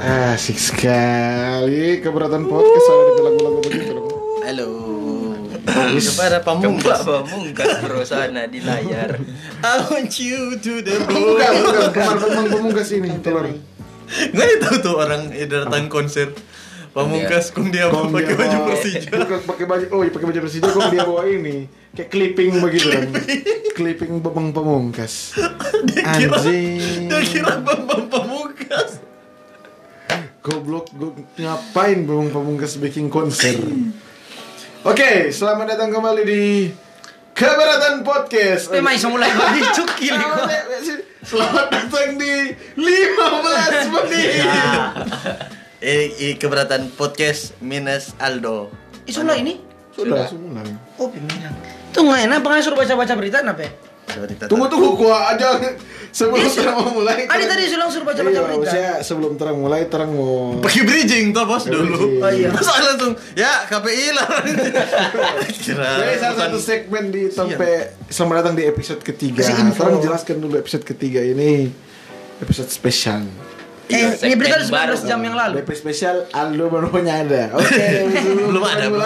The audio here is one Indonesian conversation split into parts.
Asik sekali keberatan podcast ada lagu-lagu begitu dong. Halo. Kepada pamungkas bro sana di layar. I want you to the moon. Bukan pamungkas ini telur. Nggak tahu tuh orang datang konser pamungkas kong dia pakai baju Persija. Bukan pakai baju Persija kok dia bawa ini. Kayak clipping begitu kan. Clipping Bambang Pamungkas. Anjing. Dia kira Bambang Pamungkas. Goblok, ngapain Bambang Pamungkas bikin konser? Oke, selamat datang kembali di Keberatan Podcast. Memang iso mulai bagi cukil. Selamat datang di 15 menit. Keberatan Podcast minus Aldo. Iso lah ini? Sudah. Oh, pimpinan. Tunggu, enak pengen suruh baca-baca berita apa? Tunggu gua aja sebelum terang mau mulai. Tadi suruh baca-baca berita. Iya, sebelum terang mulai terang mau pakai bridging tuh bos dulu. Oh iya. Masa langsung ya KPI lah. Jadi salah satu segmen di sampai selamat datang di episode ketiga. Terang jelaskan dulu episode ketiga ini episode spesial. Ini berita 19 jam yang lalu. DP spesial Aldo baru ada. Oke, Belum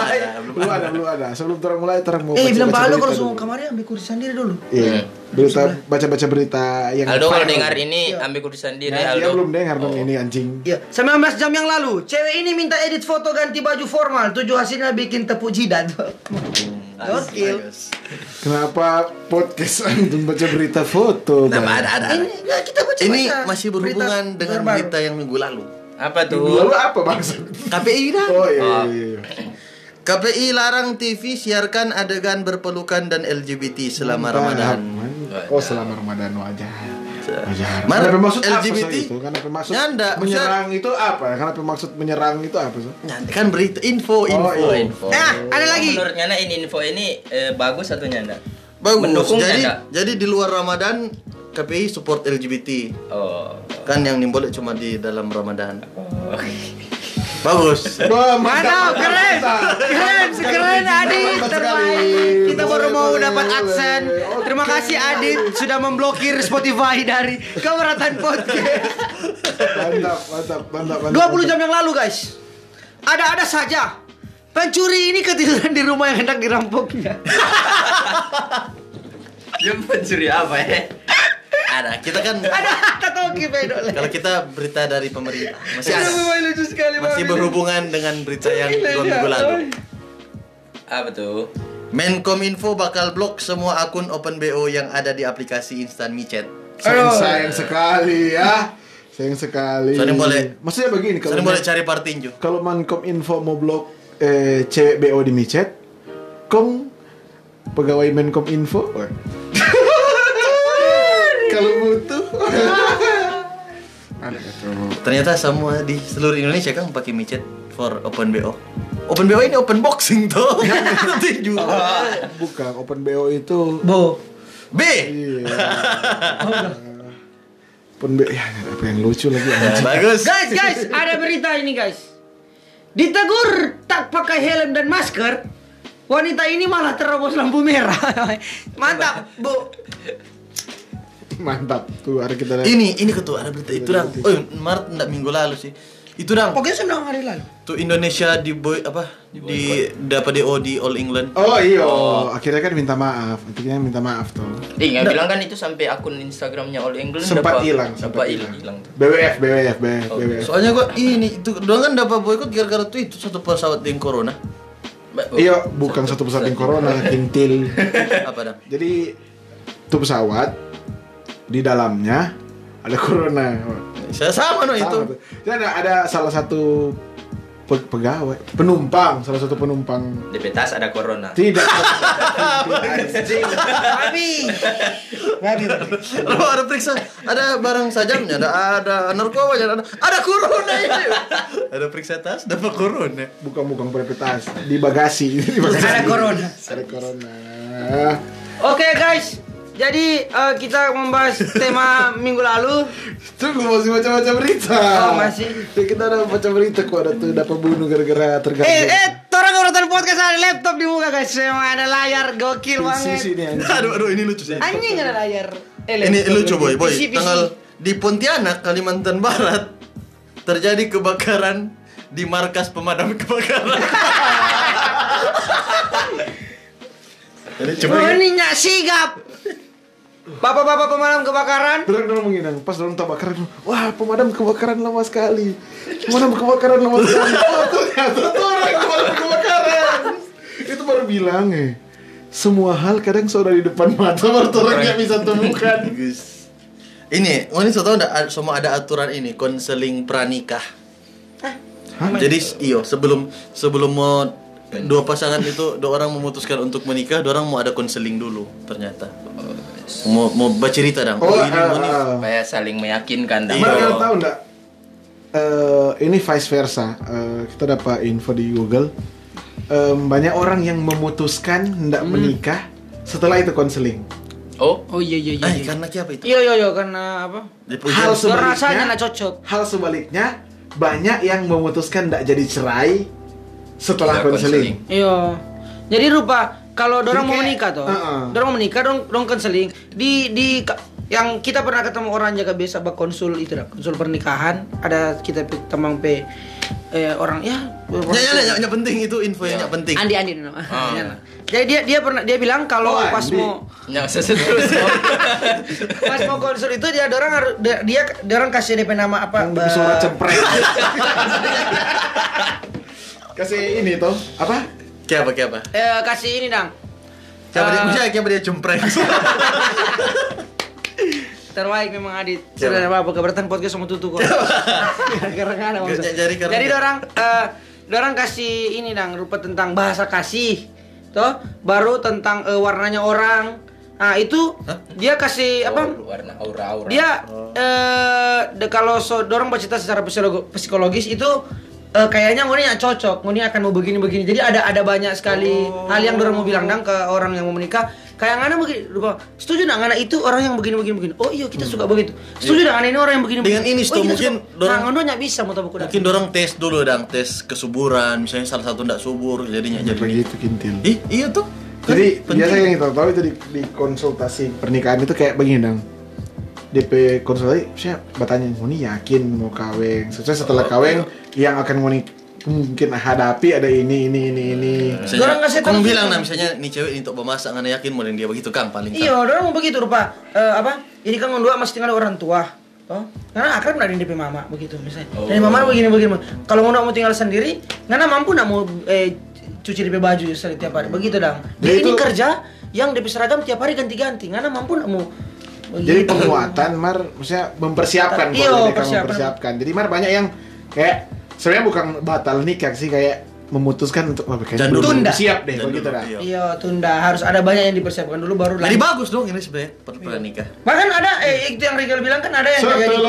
ada. Sebelum terang mulai terang mau bilang Pak Aldo kalau dulu. semua kamarnya ambil kursi sendiri dulu. Iya. Berita baca berita yang Aldo kalau viral. dengar ini ambil kursi sendiri Nah, dia Aldo. belum dengar dong ini anjing. Iya, 19 jam yang lalu, cewek ini minta edit foto ganti baju formal. Tujuh hasilnya bikin tepuk jidat. Gokil. Kenapa podcast antum baca berita foto? Bang? Ada. Ini ya, kita baca. Ini masih berhubungan dengan berita yang minggu lalu. Apa tuh? Lalu apa maksud? KPI dah. Oh iya. KPI larang TV siarkan adegan berpelukan dan LGBT selama Ramadan. Oh, selama Ramadan wajar. Mana Kenapa maksud LGBT? apa itu? Kenapa maksud Nyanda, menyerang itu apa? Kenapa maksud menyerang itu apa? Nyanda kan berita info. Info. Ada lagi. Menurut Nyanda ini info ini bagus atau Nyanda? Bagus. Mendukung Jadi di luar Ramadan KPI support LGBT. Oh. Kan yang nimbolek cuma di dalam Ramadan. Bagus. Wah, Mantap, keren Adit, terbaik. Kita baru mau dapat aksen. Terima kasih Adit sudah memblokir Spotify dari Keberatan Podcast. Mantap. 20 jam yang lalu guys, ada saja pencuri ini ketiduran di rumah yang hendak dirampoknya. Dia mencuri apa ya? Ada. Kita kan Ada Toki pedole. kalau kita berita dari pemerintah masih ada. Lucu sekali Masih berhubungan dengan berita yang 2 minggu lalu. Apa tuh? Menkominfo bakal blok semua akun OpenBO yang ada di aplikasi Instan MiChat. Sayang sekali ya. Sayang sekali. Soalnya boleh. Maksudnya begini Soalnya boleh cari partinju. kalau Menkominfo mau blok cewek BO di micet, Kong pegawai Menkominfo kalau butuh ada tuh. Ternyata semua di seluruh Indonesia kan pakai micet for OpenBO. OpenBO ini open boxing tuh. Tinju. Bukan Open BO itu Bo. B. iya. Open BO ya, apa yang lucu lagi anjing. Bagus. Guys, ada berita ini guys. Ditegur tak pakai helm dan masker, wanita ini malah terobos lampu merah. Mantap, Bu. Mantap tuh ada kita Ini ketua ada berita itu dong. Oh, Maret enggak minggu lalu sih. Itu dong. Pokoknya sudah hari lalu. Tuh Indonesia di dapat DO di All England. Oh iya, akhirnya kan minta maaf. Akhirnya minta maaf tuh. Nggak bilang kan itu sampai akun Instagramnya All England Sempat hilang. hilang. BWF. Soalnya gua ini itu doang kan dapat boykot gara-gara tuh itu satu pesawat yang corona. Iya, bukan satu pesawat yang corona, kintil. Apa dah? Jadi itu pesawat di dalamnya ada corona. Saya sama no itu. Sama tuh. Jadi ada salah satu pegawai, salah satu penumpang. Di petas ada corona. Tidak. Babi. Lo ada periksa, ada barang sajamnya, ada narkobanya, ada corona ini. Ada periksa tas, dapat corona. Bukan tas di bagasi. Ada corona. Ada corona. Oke guys, jadi kita membahas tema minggu lalu. Tunggu masih baca berita. Oh, masih. Ya, kita udah baca berita kok ada tuh dapat bunuh gara-gara terganggu. Orang urutan podcast ada laptop di muka guys. Memang ada layar gokil banget. Sini anjing. Aduh ini lucu sih. Anjing ada layar. Ini lucu boy. PC. Tanggal di Pontianak, Kalimantan Barat. terjadi kebakaran di markas pemadam kebakaran. Jadi coba Ini nyak sigap. Bapak-bapak pemadam kebakaran. Dorang menginang pas dorang kebakaran. Wah, pemadam kebakaran lama sekali. Pemadam kebakaran lama sekali. Oh, ternyata tuh orang pemadam kebakaran. Itu baru bilang semua hal kadang sudah di depan mata baru orang nggak bisa temukan. ini saya tahu semua ada aturan ini konseling pranikah. Jadi sebelum mau dua pasangan itu dua orang memutuskan untuk menikah, dua orang mau ada konseling dulu ternyata. Mau bercerita dong. Supaya saling meyakinkan. Mar, kalian tahu enggak? Ini vice versa. Kita dapat info di Google. Banyak orang yang memutuskan hendak menikah setelah itu konseling. Oh iya. Karena apa itu? Iya karena apa? Hal Rasanya sebaliknya, nggak cocok. hal sebaliknya banyak yang memutuskan hendak jadi cerai setelah konseling. Iya. Jadi rupa kalau dorang mau Jadi menikah kayak, toh. Dorang mau menikah dong konseling di yang kita pernah ketemu orang jaga biasa konsul itu dah, konsul pernikahan. Ada kita teman orang ya. Ya penting itu info yang penting. Andi nama. Jadi dia bilang kalau pas Andi. mau seterus. pas mau konsul itu dia orang kasih DP nama apa? Suara cempreng. Kasih ini toh apa? Kayak apa? Kasih ini dang. Kayak dia cempreng. Terbaik memang Adit. Sudah apa keberatan podcast sama tutu kok. Karena ada maksud. Jadi dorang kasih ini dang rupa tentang bahasa kasih. Toh, baru tentang warnanya orang. Nah, itu dia kasih apa? Warna aura. Dia kalau dorang bercerita secara psikologis itu kayaknya ngoni nggak cocok, ngoni akan mau begini. Jadi ada banyak sekali hal yang dorang mau bilang dang ke orang yang mau menikah. Kayak ngana begini, setuju nggak ngana itu orang yang begini. Oh iya kita suka begitu. Setuju nggak ngana ini orang yang begini. Dengan ini mungkin dorang ngono nggak bisa mau tahu mungkin dorang tes dulu dang, tes kesuburan. Misalnya salah satu nggak subur, jadinya jadi begitu kintil. Iya tuh. Jadi biasa yang kita tahu itu di konsultasi pernikahan itu kayak begini dong. DP konsultasi saya bertanya, "Ngoni yakin mau kawin?" Setelah kawin yang akan ngoni mungkin hadapi ada ini. Misalnya, kamu bilang misalnya nih cewek ini untuk memasak, ngana yakin mau dia begitu Kang paling. Iya, orang mau begitu rupa jadi kan ngondua mesti tinggal ada orang tua. Toh, karena akrab dari DP mama begitu misalnya. Dari mama begini. Kalau ngondua mau tinggal sendiri, ngana mampu nak mau cuci DP baju setiap hari begitu dong. Dia ini kerja yang DP seragam tiap hari ganti-ganti. Ngana mampu nak mau jadi penguatan maksudnya mempersiapkan. Jadi banyak yang kayak sebenarnya bukan batal nikah sih, kayak memutuskan untuk tunda. Siap deh begitu dah. Iya, tunda. Harus ada banyak yang dipersiapkan dulu baru. Jadi bagus dong ini sebenarnya pernikah. Bahkan ada itu yang Rigel bilang kan ada yang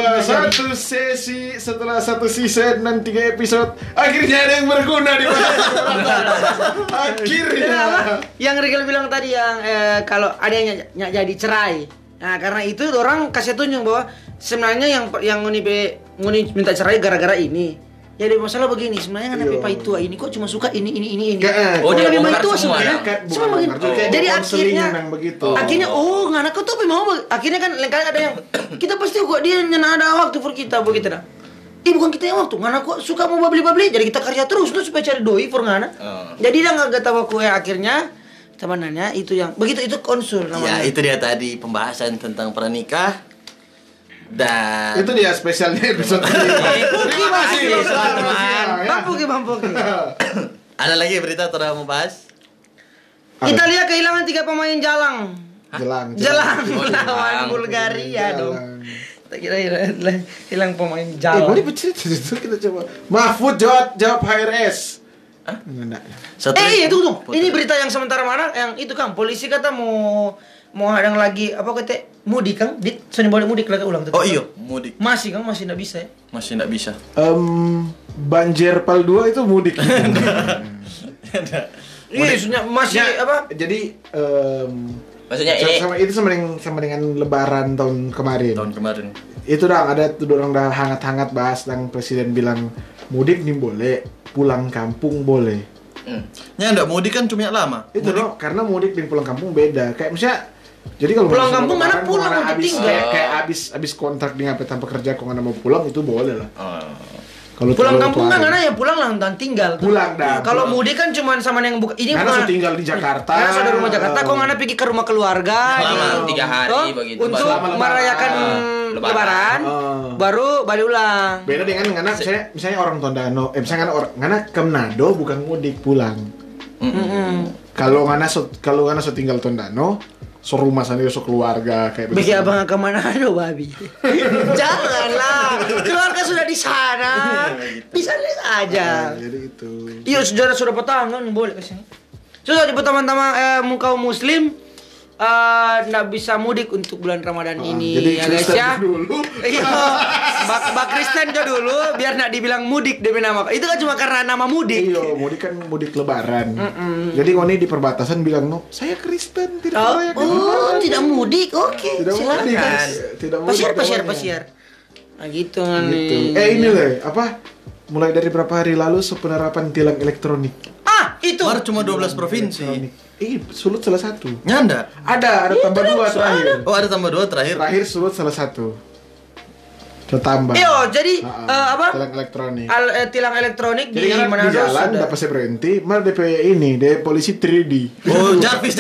setelah satu season dan 3 episode akhirnya ada yang berguna di mana. Akhirnya. Yang Rigel bilang tadi yang kalau ada yang jadi cerai. Nah, karena itu orang kasih tunjuk bahwa sebenarnya yang ngoni minta cerai gara-gara ini. Jadi masalah begini, sebenarnya kan Pipa itu ini kok cuma suka ini. Oh, dia lebih bongkar itu semua sebenarnya. Bukan begitu. Jadi akhirnya Akhirnya ngana kok tuh mau akhirnya kan lain kali ada yang kita pasti kok dia nyana ada waktu for kita begitu dah. Bukan kita yang waktu, ngana kok suka mau babli-babli, jadi kita kerja terus tuh supaya cari doi for ngana. Jadi dia enggak tahu aku akhirnya temanannya itu yang begitu itu konsul namanya. Ya, itu dia tadi pembahasan tentang pernikah. Dan itu dia spesialnya episode ini. Mampu. Ada lagi berita atau mau bahas? Italia kehilangan 3 pemain Jalang lawan Bulgaria dong. Kita kira hilang pemain jalang. Boleh bercerita itu kita coba. Mahfud jawab HRS. Enggak. Tunggu. Ini berita yang sementara mana? Yang itu Kang, polisi kata mau hadang lagi apa kata mudik Kang? Soalnya boleh mudik lagi ulang tuh. Oh iya, mudik. Masih enggak bisa ya? Masih enggak bisa. Banjir Pal 2 itu mudik. Iya, masih apa? Jadi maksudnya ini sama dengan lebaran tahun kemarin. Itu ada orang dah hangat-hangat bahas tentang presiden bilang mudik nih boleh, pulang kampung boleh. Ya enggak mudik kan cuma lama. Itu mudik. Karena mudik dan pulang kampung beda. Kayak misalnya jadi kalau pulang kampung mana pulang untuk tinggal. Kayak habis kontrak dengan tanpa kerja kok nggak mau pulang itu boleh lah. Kalau Pulang terlalu kampung tua kan hari. karena ya pulang lah dan tinggal. Pulang dah. Kalau pulang. mudik kan cuma sama yang buka ini Karena sudah tinggal di Jakarta. Karena sudah rumah Jakarta, kok ngana pergi ke rumah keluarga Selama di- 3 hari toh, begitu, untuk selama lebaran. merayakan lebaran, baru balik ulang. Beda dengan ngana misalnya orang Tondano, misalnya ngana ke Manado bukan mudik pulang. Kalau ngana tinggal Tondano, serumah sana so keluarga kayak Bagi abang ke Manado, babi. Janganlah, keluarga sudah di sana. Bisa aja. Jadi itu. Iya, sejarah sudah petangan boleh kesini. Sudah di teman-teman kaum muslim nggak bisa mudik untuk bulan Ramadan ini jadi ya guys Kristen ya. dulu. Iya, bak Kristen aja dulu biar nggak dibilang mudik demi nama. Itu kan cuma karena nama mudik. Iya, mudik kan mudik lebaran. Jadi ngoni di perbatasan bilang, "No, saya Kristen, tidak merayakan lebaran." Tidak mudik. Oke, Tidak mudik. silakan. Tidak mudik. Pasiar. Nah, gitu kan. Gitu. Ini loh, apa? Mulai dari berapa hari lalu penerapan tilang elektronik. Itu. Baru cuma 12 provinsi. Sulut salah satu. Nyanda. Ada tambah 2 terakhir. Oh, ada tambah 2 terakhir. Terakhir Sulut salah satu. Tambah. Iya, jadi apa? Tilang elektronik. Tilang elektronik Jadi di kan Manado di jalan sudah. dapat saya berhenti, malah DP ini, DP polisi 3D. Oh, Jarvis.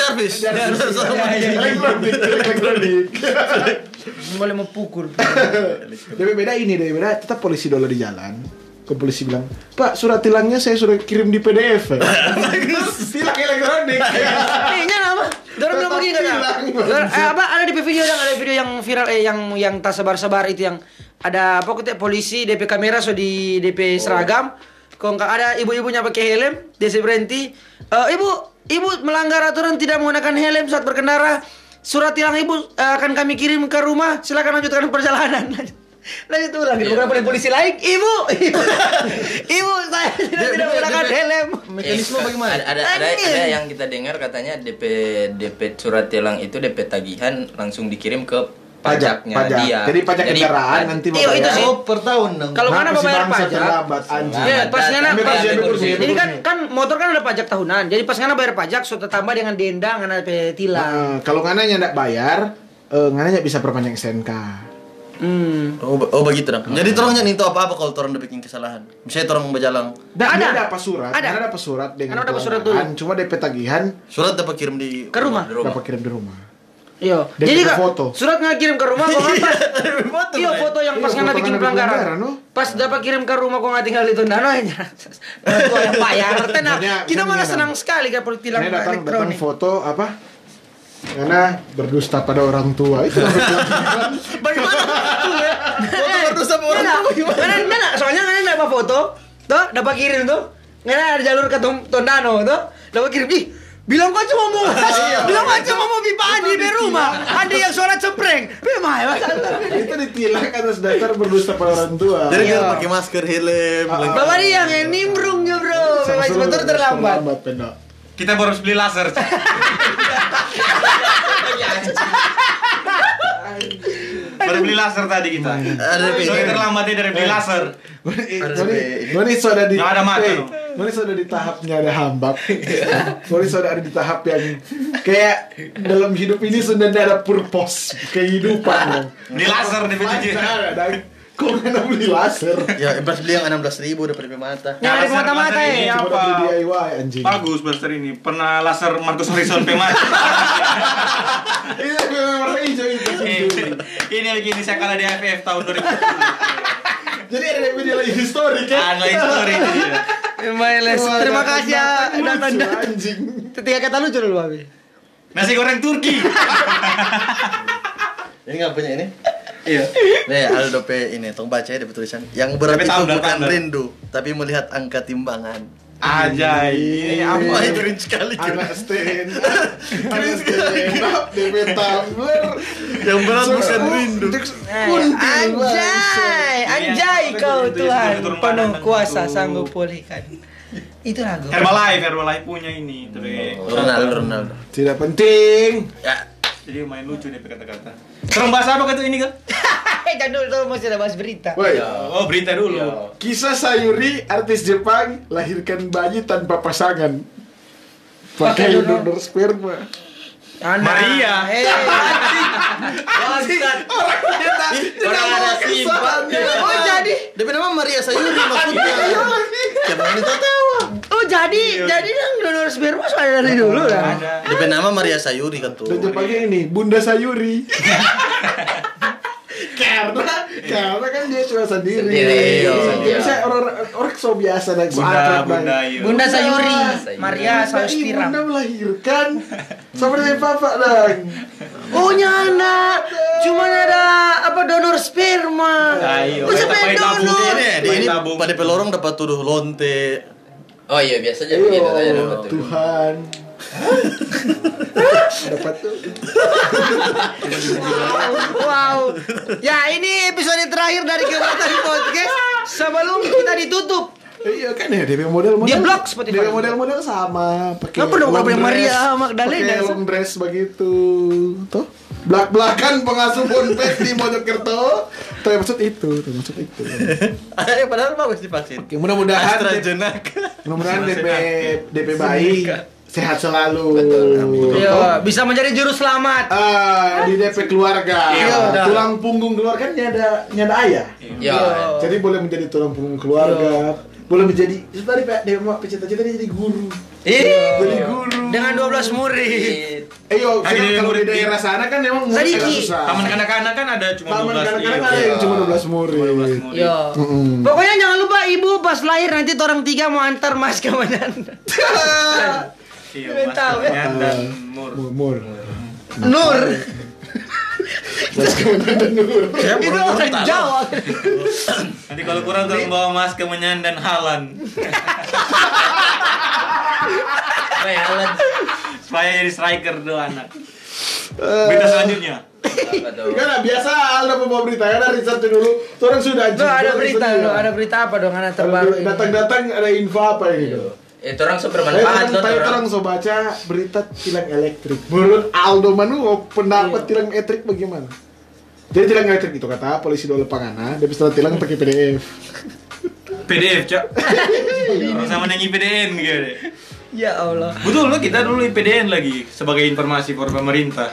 Elektronik. Boleh memukul. DP beda ini, DP beda tetap polisi dulu di jalan. Ke polisi bilang, "Pak, surat tilangnya saya sudah kirim di PDF." Tilang elektronik. Kayaknya apa? Dorong bilang begini kan? Apa ada di video yang viral yang tak sebar-sebar itu yang ada apa kok polisi DP kamera so di DP seragam. Kok nggak ada ibu-ibunya pakai helm, dia berhenti. Ibu melanggar aturan tidak menggunakan helm saat berkendara. Surat tilang ibu akan kami kirim ke rumah. Silakan lanjutkan perjalanan. Lanjut ulang, bukan oleh polisi lain. Ibu, saya tidak menggunakan helm. Mekanisme bagaimana? Ada yang kita dengar katanya DP surat tilang itu DP tagihan langsung dikirim ke pajaknya pajak. dia. Jadi pajak kendaraan nanti Iya, itu sih. Oh, per tahun dong. Kalau mana bayar pajak, terlambat anjing. ya pas ngana Ambil jadi kan motor kan ada pajak tahunan. Jadi pas ngana bayar pajak sudah tambah dengan denda ngana tilang. Kalau ngana ndak bayar, ngana bisa perpanjang SNK. Oh begitu dong. Jadi torongnya nih itu apa-apa kalau torong udah bikin kesalahan. Misalnya torong berjalan. Ada apa surat? Ada Ada surat dengan Ada surat kewenangan, cuma DP tagihan Surat dapat kirim di ke rumah. dapat kirim di rumah. Iya. Dan Jadi juga kak, foto. surat nggak kirim ke rumah kok ngapa? Iya foto yang pas Iya, ngana foto bikin ngana pelanggaran. pelanggaran, no? Pas dapat kirim ke rumah kok nggak tinggal di Tondano aja. Tua yang bayar. Tenang. Misalnya Kita malah gini, senang sekali kan tilang Saya datang elektronik. foto apa? Karena berdusta pada orang tua itu. Bagaimana? Foto berdusta sama orang tua gimana? Karena soalnya kan dapat foto, tuh dapat kirim tuh. Karena ada jalur ke Tondano tuh, dapat kirim. Ih, bilang kok cuma mau pipa Andi di rumah. Andi yang sholat sempreng. Bagaimana? Itu ditilang atas dasar berdusta pada orang tua. Jadi Iya. dia pakai masker, helm. Bapak dia yang nimbrungnya bro. Memang sebentar terlambat. Pendok. Kita baru beli laser. Baru beli laser tadi kita. Ada Sorry terlambat ya dari beli laser. Noni sudah di Nggak ada mata, no? Noni sudah di tahapnya ada hambak. Noni sudah ada di tahap yang kayak dalam hidup ini sudah ada purpose kehidupan. Beli laser di PJJ. Kok nggak beli laser? Ya, pas beli yang 16.000 udah pada mata. Yang ada mata-mata Laser ini ya. Cuma apa? beli DIY anjing. Bagus laser ini. Pernah laser Marcus Horizon Pemata. Itu memang warna hijau itu. Ini lagi ini saya kalah di AFF tahun 2010. Jadi ada video lagi historik ya. Ada story ini. Mailes. Terima kasih ya datang. Lucu, anjing. Tiga kata lucu dulu Babi. Nasi goreng Turki. Ini nggak punya ini? Iya. Nih, ada dope ini, tong baca ya di tulisan. Yang berat Tapi itu tumbler, bukan tumbler. rindu, tapi melihat angka timbangan. Ajay. Ini apa Wah, itu? keren sekali. Anak stand up DP tumbler. Yang berat bukan rindu. Anjay kau Itu Tuhan turun penuh badan kuasa itu. sanggup pulihkan. Itu lagu. Herbalife punya ini. Ronaldo. Tidak penting. Ya, Jadi main lucu deh kata-kata. Serem bahas apa kata ini kan? Jangan dulu mesti ada bahas berita. Woi, Oh berita dulu. kisah Sayuri, artis Jepang, lahirkan bayi tanpa pasangan. Pakai donor sperma. Maria. Bangsat. orang ada simpan. Oh jadi Dia nama Maria Sayuri maksudnya. Siapa yang tahu? Oh jadi yang donor sperma sudah dari dulu lah. DP nama Maria Sayuri kan tuh. Dan Jepangnya ini Bunda Sayuri. karena kan dia cuma sendiri. Iya. Bisa orang so biasa dan so akrab banget. Bunda Sayuri, Maria Sayuspira. Bunda melahirkan sama dengan papa dong. Oh nyana, cuma ada apa donor sperma. Ayo, Oh siapa yang donor? Ini pada pelorong dapat tuduh lonte. Oh iya biasanya begitu saja dapat tuh. Tuhan. Dapat tuh. Wow. Ya ini episode terakhir dari Keberatan Podcast. Sebelum kita ditutup. Iya kan ya DP model-model. Dia blog Spotify. DP model-model sama pakai. Apa dong long yang dress, Maria Magdalena? Pakai long dress begitu. Tuh. Belak-belakan pengasuh Ponpes di Mojokerto. Termasuk itu. Padahal bagus divaksin. Oke, mudah-mudahan AstraZeneca. mudah-mudahan DP bayi sehat selalu. Iya, bisa menjadi juru selamat. Di DP keluarga. Iya. Tulang punggung keluarga kan nyada ayah. Ya. Jadi boleh menjadi tulang punggung keluarga. Boleh menjadi tadi Pak dia mau cita-cita dia jadi guru. Jadi guru. Dengan 12 murid. Ayo, Lagi kalau di murid daerah sana kan memang murid Sedikit. agak susah. Taman kanak-kanak kan ada cuma Taman 12. kanak-kanak iya. ada yang cuma 12 murid. Yo. Pokoknya jangan lupa ibu pas lahir nanti orang 3 mau antar mas ke mana. Iya, Tidak Mas tahu, ya. Kurnian dan Mur. Mur. Nur. Mas kemudian dan Nur. Itu orang Jawa. Nanti kalau kurang tolong bawa Mas Kemenyan dan Halan. Supaya jadi striker dua anak. Berita selanjutnya. Apa tuh? Kan biasa ada pembawa berita ya dari research dulu. Orang sudah Tuh ada berita apa dong anak terbaru ini? Datang-datang ada info apa gitu. Itu orang bermanfaat loh. Tadi orang so baca berita tilang elektrik. Menurut Aldo Manu pendapat tilang elektrik bagaimana? Jadi tilang elektrik itu kata polisi dua Lepangana, dia bisa tilang pakai PDF. PDF, Cak. Sama dengan IPDN gitu deh. Ya Allah. Betul loh, kita dulu IPDN lagi sebagai informasi for pemerintah.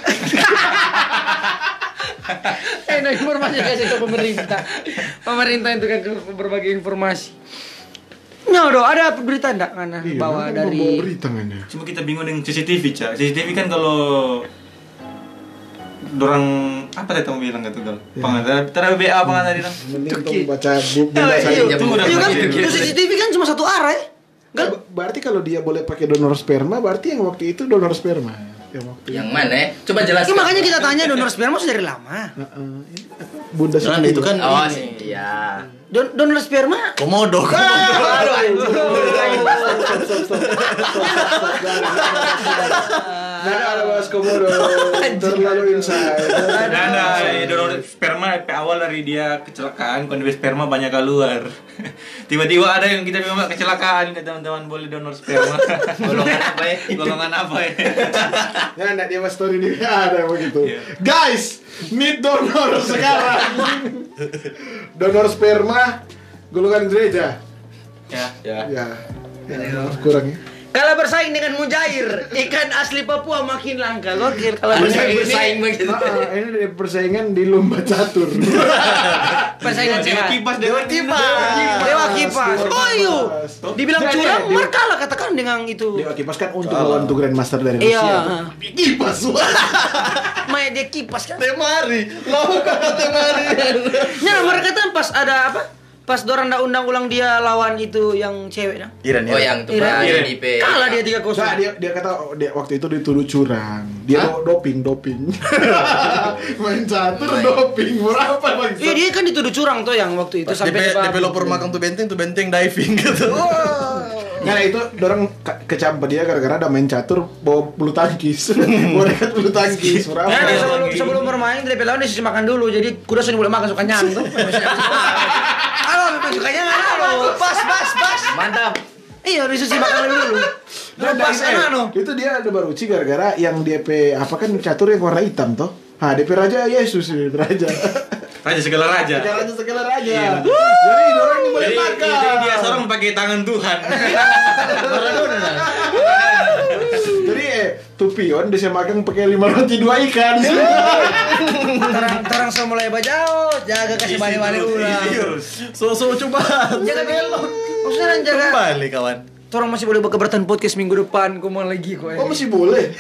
Nah informasi kasih ke pemerintah. Pemerintah itu kan berbagi informasi. Nyodo, ada berita enggak karena bawa dari bawa berita kan ya. Cuma kita bingung dengan CCTV, Cak. CCTV kan kalau dorang apa tadi kamu bilang gitu gal? Pengantar BA pengantar tadi. Mending tuh baca buku baca. Iya kan, Iya. CCTV kan cuma satu arah ya. Berarti kalau dia boleh pakai donor sperma, berarti yang waktu itu donor sperma. Yang mana? Coba jelaskan. Makanya kita tanya donor sperma sudah dari lama. Bunda Jangan itu kan Oh ini. iya. Donor sperma Komodo. Nah, ada bahas komodo. Terlalu inside. Ada donor sperma awal dari dia kecelakaan, kondisi sperma banyak keluar. Tiba-tiba ada yang kita bilang kecelakaan, teman-teman boleh donor sperma. Golongan apa ya? Golongan apa ya? Ya, enggak dia mas story dia ada begitu. Guys, need donor sekarang. Donor sperma golongan gereja. Ya. Ya. Kurang ya. kalau bersaing dengan mujair, ikan asli Papua makin langka. Gokil kalau bersaing begitu. Ini dari persaingan di lomba catur. Persaingan sehat. Dewa kipas. Dewa kipas. Oh iya. Dibilang curang, kalah katakan dengan itu. Dewa kipas kan untuk lawan tuh Grandmaster dari Iya. Rusia. Kipas. Main dia kipas kan. Temari. Lawan temari. Nah, mereka kan pas ada apa? Pas dorang undang ulang dia lawan itu yang cewek dah. Iran Oh yang tuh Iran. di IP. Kalah dia 3-0. Nah, dia kata waktu itu dituduh curang. Dia doping. Main catur doping. Berapa bang? Iya dia kan dituduh curang tuh yang waktu itu sampai developer makan tuh benteng diving gitu. Karena itu dorang kecampe dia gara-gara ada main catur bawa bulu tangkis. Bawa dekat bulu tangkis. Berapa? Nah, sebelum bermain dia bilang dia makan dulu. Jadi kuda sudah boleh makan suka nyang tuh. Halo, memang sukanya halo. Pas. Mantap. Iya, disusi makan dulu. Pas itu dia ada baruci gara-gara yang DP apa kan catur yang warna hitam toh. DP Raja Yesus ini Raja. Raja segala raja. Segala raja. Jadi orang ini boleh Jadi makan. dia seorang pakai tangan Tuhan. Jadi Tupion bisa makan pakai 5 roti 2 ikan. Orang semua mulai bajau, jaga kasih balik-balik ulang. So coba. Jaga belok. Maksudnya jaga. Kembali kawan. Orang masih boleh keberatan podcast minggu depan, kau mau lagi kok. Oh masih boleh.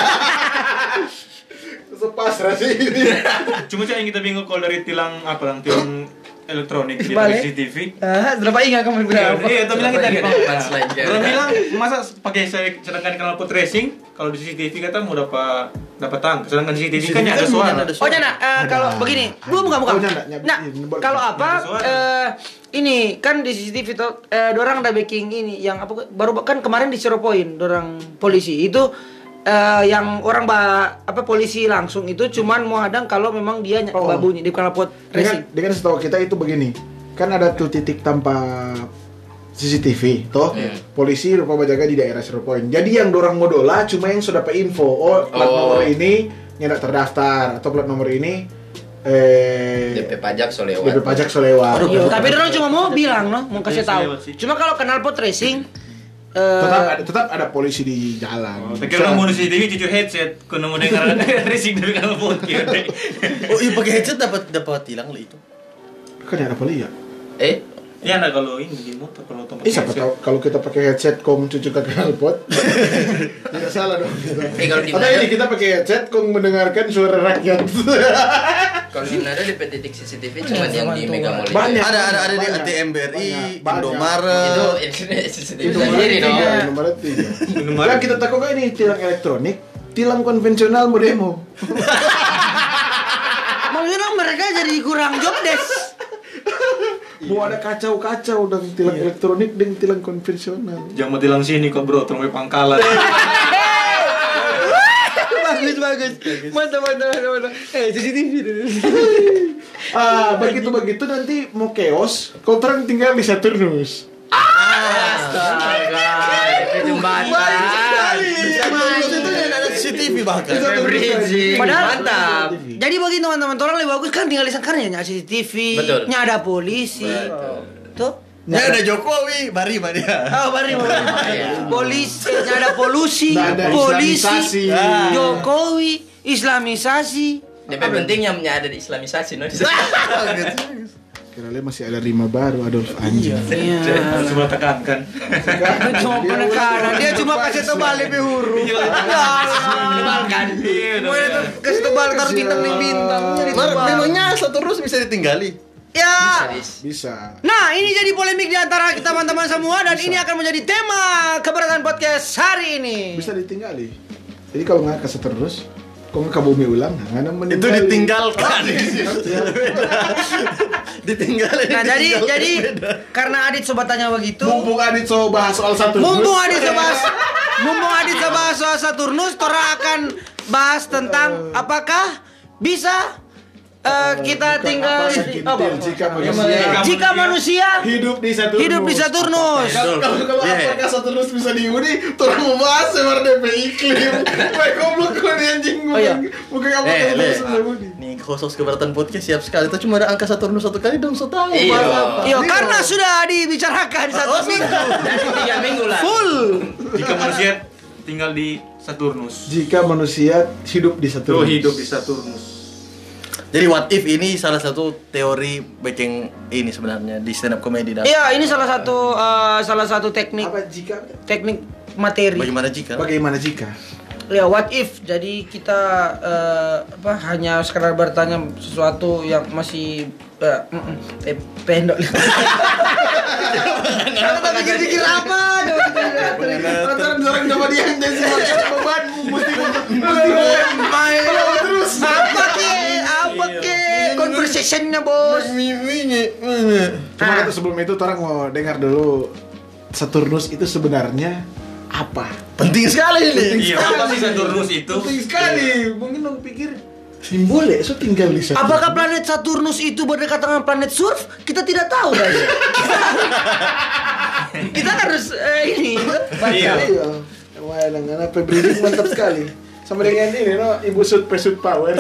Sepasrah sih ini. Cuma yang kita bingung kalau dari tilang elektronik di Balik. CCTV. Berapa ingat kamu berapa? Iya, itu bilang kita di Punchline, Orang bilang masa pakai sedangkan kanal pot racing kalau di CCTV kata mau dapat tang, sedangkan CCTV kan ada suara. Oh Nyana, kalau begini, bukan. Oh, Nyana, Nah, kalau apa? Ini kan di CCTV tuh, dorang ada backing ini yang apa? Baru kan kemarin di Zero Point, dorang polisi itu yang orang polisi langsung itu cuman mau hadang kalau memang dia bunyi di knalpot racing. Dengan setahu kita itu begini, kan ada tuh titik tanpa CCTV, toh polisi rupa jaga di daerah Zero Point. Jadi yang dorang modola cuma yang sudah dapat info, plat nomor ini nyedak terdaftar atau plat nomor ini DP pajak solewat. DP pajak solewat. Tapi dorang cuma mau bilang mau kasih tahu. Cuma kalau knalpot racing tetap ada polisi di jalan. Pikir orang mau di CCTV cucu headset, kalau mau dengar racing dari kanal pot gitu. Oh iya pakai headset dapat tilang lah itu. Kan ada apa ya? Ya nah kalau ini di motor kalau otomatis. Siapa tahu kalau kita pakai headset kong cucu ke knalpot. Tidak salah dong. Kalau di Atau ini kita pakai headset kong mendengarkan suara rakyat. Kalau di Manado di titik CCTV cuma yang di Mega Mall. Banyak. Ada di Banyak. ATM BRI, Banyak. Indomaret. Itu CCTV sendiri dong. Indomaret 3. Kan kita takut kan ini tilang elektronik, tilang konvensional mau demo. maksudnya mereka jadi kurang job desk. Mau ada kacau-kacau dengan tilang elektronik dengan tilang konvensional. Jangan mau tilang sini kok bro, terus pangkalan. bagus. Mantap. CCTV. Begitu nanti mau chaos, kau terang tinggal di Saturnus. Astaga. Jembatan. Itu ada CCTV bahkan. Padahal Mantap. Jadi bagi teman-teman orang lebih bagus kan tinggal di sana ya CCTV, Betul. ada polisi. Tuh. ada Jokowi, bari mah dia. Oh, bari. Polisi, ada polusi, Nggak ada polisi, islamisasi. Jokowi, islamisasi. DP penting yang ada di islamisasi no. Kira-kira masih ada 5 baru Adolf anjing. Iya. Harus cuma tekankan. Cuma penekanan, dia cuma kasih tebal lebih huruf. Tebalkan. Kasih tebal taruh bintang-bintang. Memangnya Saturnus bisa ditinggali? Ya. Bisa. Nah, ini jadi polemik di antara teman-teman semua dan ini akan menjadi tema keberatan podcast hari ini. Bisa ditinggali. Jadi kalau nggak kasih terus, kok nggak ke bumi ulang, nggak meninggali. Itu ditinggalkan. Ditinggalin. Nah, jadi karena Adit sobat tanya begitu. Mumpung Adit so bahas soal Saturnus. Mumpung Adit bahas soal Saturnus, Tora akan bahas tentang apakah bisa kita tinggal jika manusia hidup di Saturnus. Kalau apakah Saturnus bisa dihuni, Tora mau bahas sama DP iklim. Baik goblok kau nih anjing. Bukan apa Nih khusus keberatan podcast siap sekali. Itu cuma ada angka Saturnus satu kali dong, so tahu. Iya, karena sudah dibicarakan satu minggu. 3 minggu lah. Full. Jika manusia tinggal di Saturnus. Jika manusia hidup di Saturnus. Hidup di Saturnus. Jadi what if ini salah satu teori backing ini sebenarnya di stand up comedy. Iya, ini salah satu teknik Apa jika? teknik materi. Bagaimana jika? Ya, what if? Jadi kita hanya sekadar bertanya sesuatu yang masih pendek. Kita pikir-pikir apa? Antara orang coba dia yang jadi beban mesti terus. Apa ke? Conversationnya bos. Cuma kata sebelum itu orang mau dengar dulu Saturnus itu sebenarnya apa? Penting sekali ini. Iya, apa sih Saturnus itu? Penting sekali. Mungkin orang pikir boleh, so tinggal di Saturnus. Apakah planet Saturnus itu berdekatan dengan planet surf? Kita tidak tahu guys. Kita harus ini baca. Iya. Wah, dengan apa breeding mantap sekali. Sama dengan ini, Ibu Sud Pesut Power.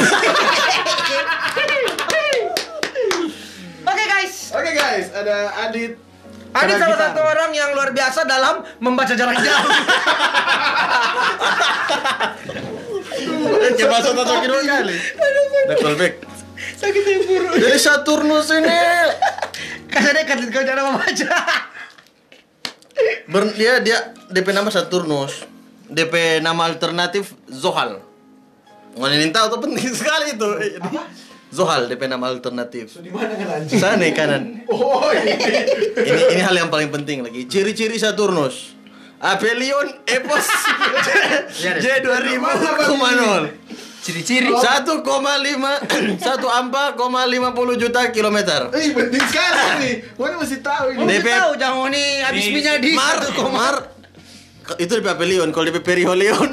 Oke guys, ada Adit. Adit salah satu orang yang luar biasa dalam membaca jarak jauh. Coba satu dua kali. Udah callback. Sakit tempur. Jadi Saturnus ini Kasarnya kan kau cara membaca. dia DP nama Saturnus. DP nama alternatif Zohal. Ngomongin tahu tuh penting sekali itu. Zohal DP nama alternatif. Di mana kan anjing? Sana kanan. Oh, Ini hal yang paling penting lagi. Ciri-ciri Saturnus. Aphelion Epos J2000,0. Ciri-ciri 1,50 juta kilometer. penting sekali nih. Mana masih tahu ini. Mesti DP tahu jangan ini habis minyak di Mar. Itu DP Aphelion, kalau DP Periholeon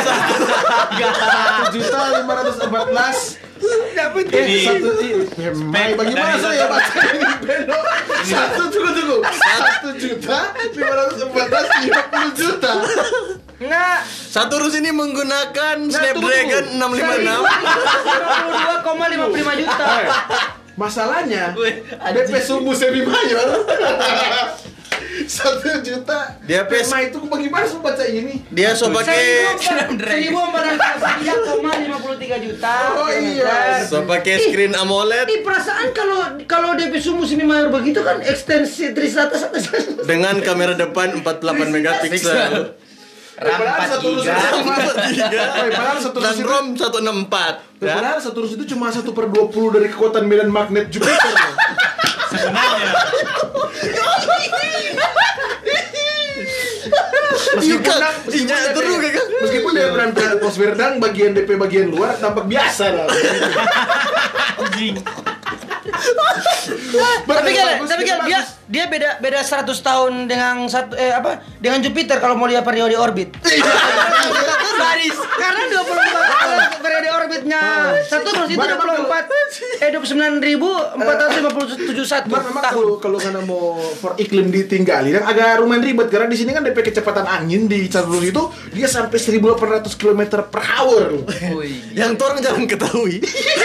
1.514. Dapat Bagaimana saya baca ini Beno? 1.514.50 juta. Enggak. Saturnus ini menggunakan Snapdragon 656. 22,55 juta. Masalahnya DP sumbu semi mayor 1 juta. Dia PMA itu bagaimana saya baca ini? Dia so pakai 1.453 juta. Oh iya. so pakai screen AMOLED Ini perasaan kalau DP sumbu semi mayor begitu kan ekstensi atas. dengan kamera depan 48 megapiksel. RAM 4 giga. Padahal Saturnus Dan itu ROM 164. Ya. Padahal Saturnus itu cuma 1/20 dari kekuatan medan magnet Jupiter. Sebenarnya Meskipun dia berada di atmosfer dan bagian DP bagian luar tampak biasa lah. anjing. Tapi dia beda 100 tahun dengan dengan Jupiter kalau mau lihat periode orbit. Baris. Karena 24 periode orbitnya Saturnus itu 29.457 Memang tahun. kalau sana mau for iklim ditinggali dan agak lumayan ribet karena di sini kan DP kecepatan angin di Saturnus itu dia sampai 1.800 km/h. Yang orang jarang ketahui.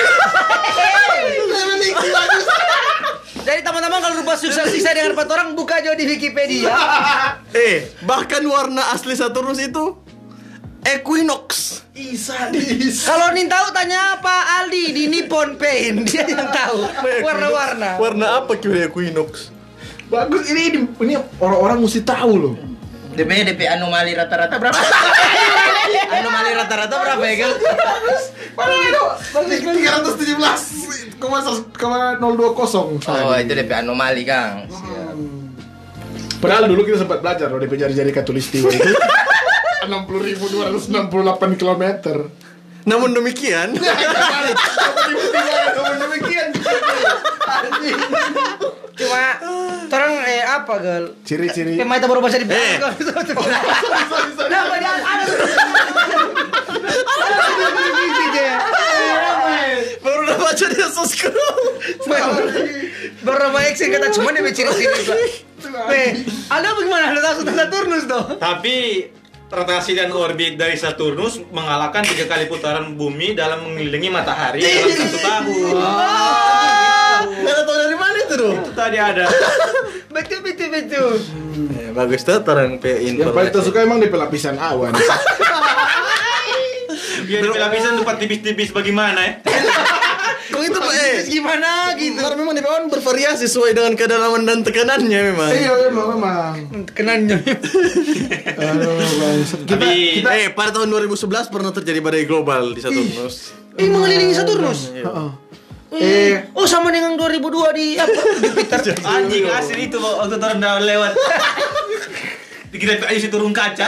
Jadi teman-teman kalau lupa susah sisa dengan 4 orang buka aja di Wikipedia. Bahkan warna asli Saturnus itu Equinox. Sadis. Kalau nih tahu tanya Pak Aldi di Nippon Paint, dia yang tahu warna-warna. Warna apa kira Equinox? Bagus ini orang-orang mesti tahu loh. DP anomali rata-rata berapa? Anomali rata-rata berapa ya, Gal? Bagus 317,020. Oh, itu DP anomali, Kang. Padahal dulu kita sempat belajar loh DP jari-jari katulistiwa itu 60.268 km. Namun demikian, Cuma orang apa gal? Ciri-ciri. Pemain baru baca di belakang. baru udah baca dia subscribe. Baru nama action kata cuma dia ciri-ciri. Ada bagaimana? Ada tahu tentang Saturnus tuh? Tapi rotasi dan orbit dari Saturnus mengalahkan 3 kali putaran bumi dalam mengelilingi matahari dalam 1 tahun. Nggak tahu dari mana itu tuh. Itu tadi ada. Betul. Bagus tuh orang Yang paling tersuka emang di pelapisan awan. Biar di lapisan tempat tipis-tipis bagaimana ya? Kok itu Gimana gitu? Karena memang di bawah bervariasi sesuai dengan kedalaman dan tekanannya memang. Iya memang. Kenannya. Aduh, bangsat. Tapi Pada tahun 2011 pernah terjadi badai global di Saturnus. Mengelilingi Saturnus. Oh sama dengan 2002 di Jupiter. anjing asli itu waktu turun udah lewat. Dikira ayo si turun kaca.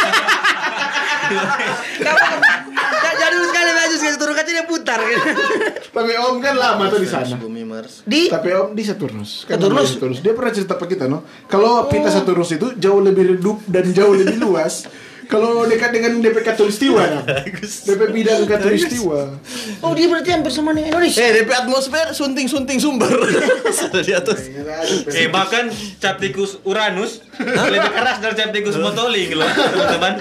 Jadul sekali baju sekali turun kaca dia putar. Tapi Om kan lama tuh di sana. Bumi Mars. Tapi Om di Saturnus. Kan Saturnus? Saturnus. Dia pernah cerita ke kita, no. Kalau pita Saturnus itu jauh lebih redup dan jauh lebih luas. Kalau dekat dengan DP Katulistiwa, nah. DP bidang Katulistiwa. Oh dia berarti hampir sama dengan Indonesia. DP atmosfer sunting-sunting sumber. Ada di atas. Bahkan Capticus Uranus lebih keras dari Capticus Montoli loh, teman-teman.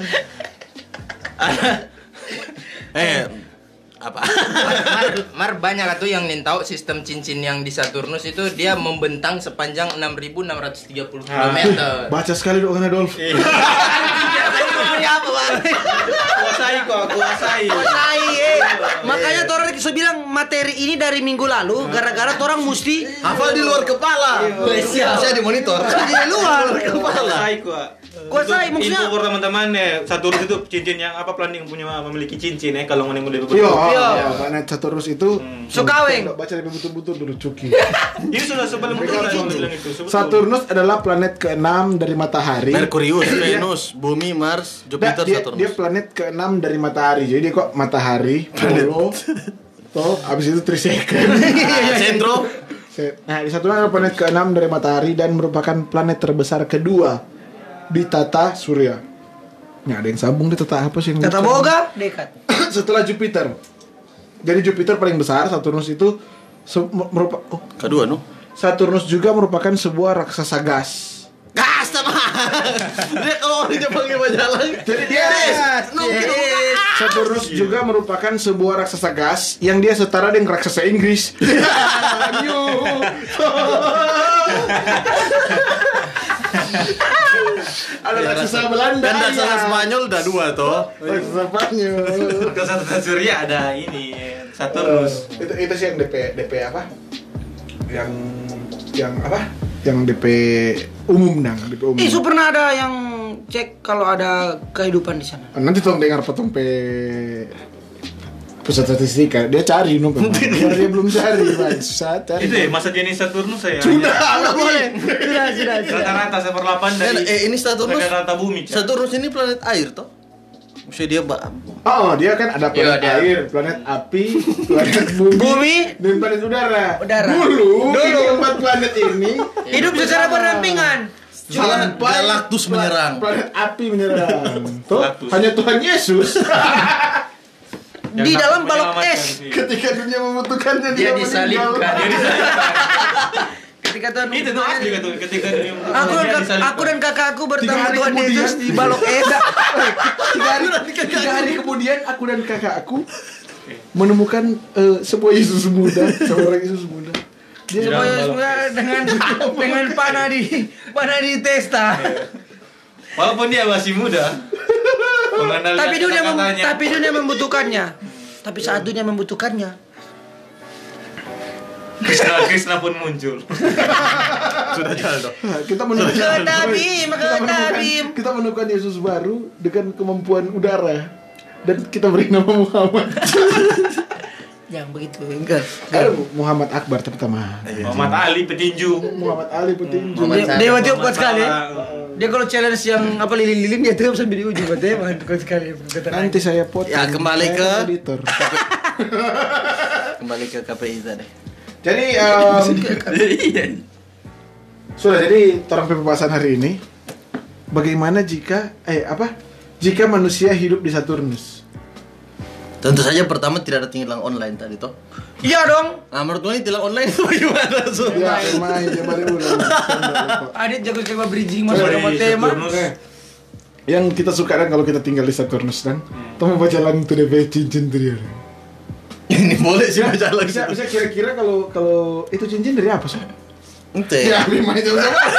Apa? Mar banyak tuh yang tahu sistem cincin yang di Saturnus itu dia membentang sepanjang 6.630 km. Baca sekali dong Adolf. Ini apa bang? Kuasai. Makanya orang bisa bilang materi ini dari minggu lalu gara-gara orang mesti Hafal di luar kepala. Saya di monitor. di luar. Kuasai maksudnya. Info buat teman-teman ya, Saturnus itu cincin yang apa planning punya memiliki cincin ya kalau ngomongin model Iya, begitu. planet Saturnus itu Sukaweng. baca lebih betul-betul dulu Cuki. Ini sudah sebelum betul bilang itu. Saturnus adalah planet ke-6 dari matahari. Merkurius, Venus, Bumi, Mars, Jupiter, dia Saturnus. planet ke-6 dari matahari. Jadi dia kok matahari, Polo, toh abis itu Triseka. Sentro. Nah, di Saturnus adalah planet ke-6 dari matahari dan merupakan planet terbesar kedua di tata surya. Nah, ada yang sambung di tata apa sih? Tata boga dekat. Setelah Jupiter. Jadi Jupiter paling besar, Saturnus itu Kedua no. Saturnus juga merupakan sebuah raksasa gas. Gas sama. Dia kalau orangnya panggil majalah. Jadi dia Saturnus juga merupakan sebuah raksasa gas yang dia setara dengan raksasa Inggris. Ada raksasa Belanda. Dan raksasa Spanyol udah 2 toh. Raksasa Spanyol. Ke Tata Surya ada ini Saturnus. Itu sih yang DP apa? Yang apa? Yang DP umum dong, DP umum. Itu pernah ada yang cek kalau ada kehidupan di sana. Nanti tolong dengar potong pusat statistika, dia cari dia belum cari, Pak. Cari. Itu ya masa jenis Saturnus saya. Sudah, Nggak boleh. Sudah. Rata-rata 1/8 dari Ini Saturnus. rata bumi. Cak. Saturnus ini planet air toh. Maksudnya dia Oh, dia kan ada planet Iya, air, planet api, planet bumi, dan planet udara. Dulu. 4 planet ini Hidup secara berdampingan. Galactus menyerang. Planet api menyerang. Tuh, Galactus. hanya Tuhan Yesus. Di dalam balok es. Ketika dunia membutuhkannya dia disalibkan. Ketika Tuhan Itu tuh asli tuh ketika dia aku dan kakakku 3 bertemu hari Tuhan kemudian Yesus di balok es. 3 hari kemudian aku dan kakakku menemukan sebuah Yesus muda, seorang Yesus muda. Dia dengan panah di testa. walaupun dia masih muda. mengenal Tapi dunia membutuhkannya. Tapi saat dunia membutuhkannya, Krishna pun muncul. Sudah jalan toh. Kita menemukan Kita menemukan Yesus baru dengan kemampuan udara dan kita beri nama Muhammad. yang begitu enggak. Ada Muhammad Akbar pertama. Muhammad Ali petinju. Muhammad Ali petinju. Dia mati kuat sekali. Dia kalau challenge yang apa lilin-lilin dia terus sampai di ujung katanya kuat sekali. Nanti saya potong. Ya, kembali Saya ke- editor. Kembali ke KPI tadi. Jadi sudah jadi orang pembahasan hari ini bagaimana jika jika manusia hidup di Saturnus. Tentu saja pertama tidak ada tilang online tadi toh. Iya dong. Nah, menurut gue ini tilang online itu gimana so? Ya, main dia baru ulang. Adit jago-jago bridging masuk sama tema. Yang kita suka kan kalau kita tinggal di Saturnus kan, temu baca lang tuh DP cincin tuh dia. Ini boleh sih baca lagi. Bisa kira-kira kalau itu cincin dari apa sih? Ente. Ya, lima itu.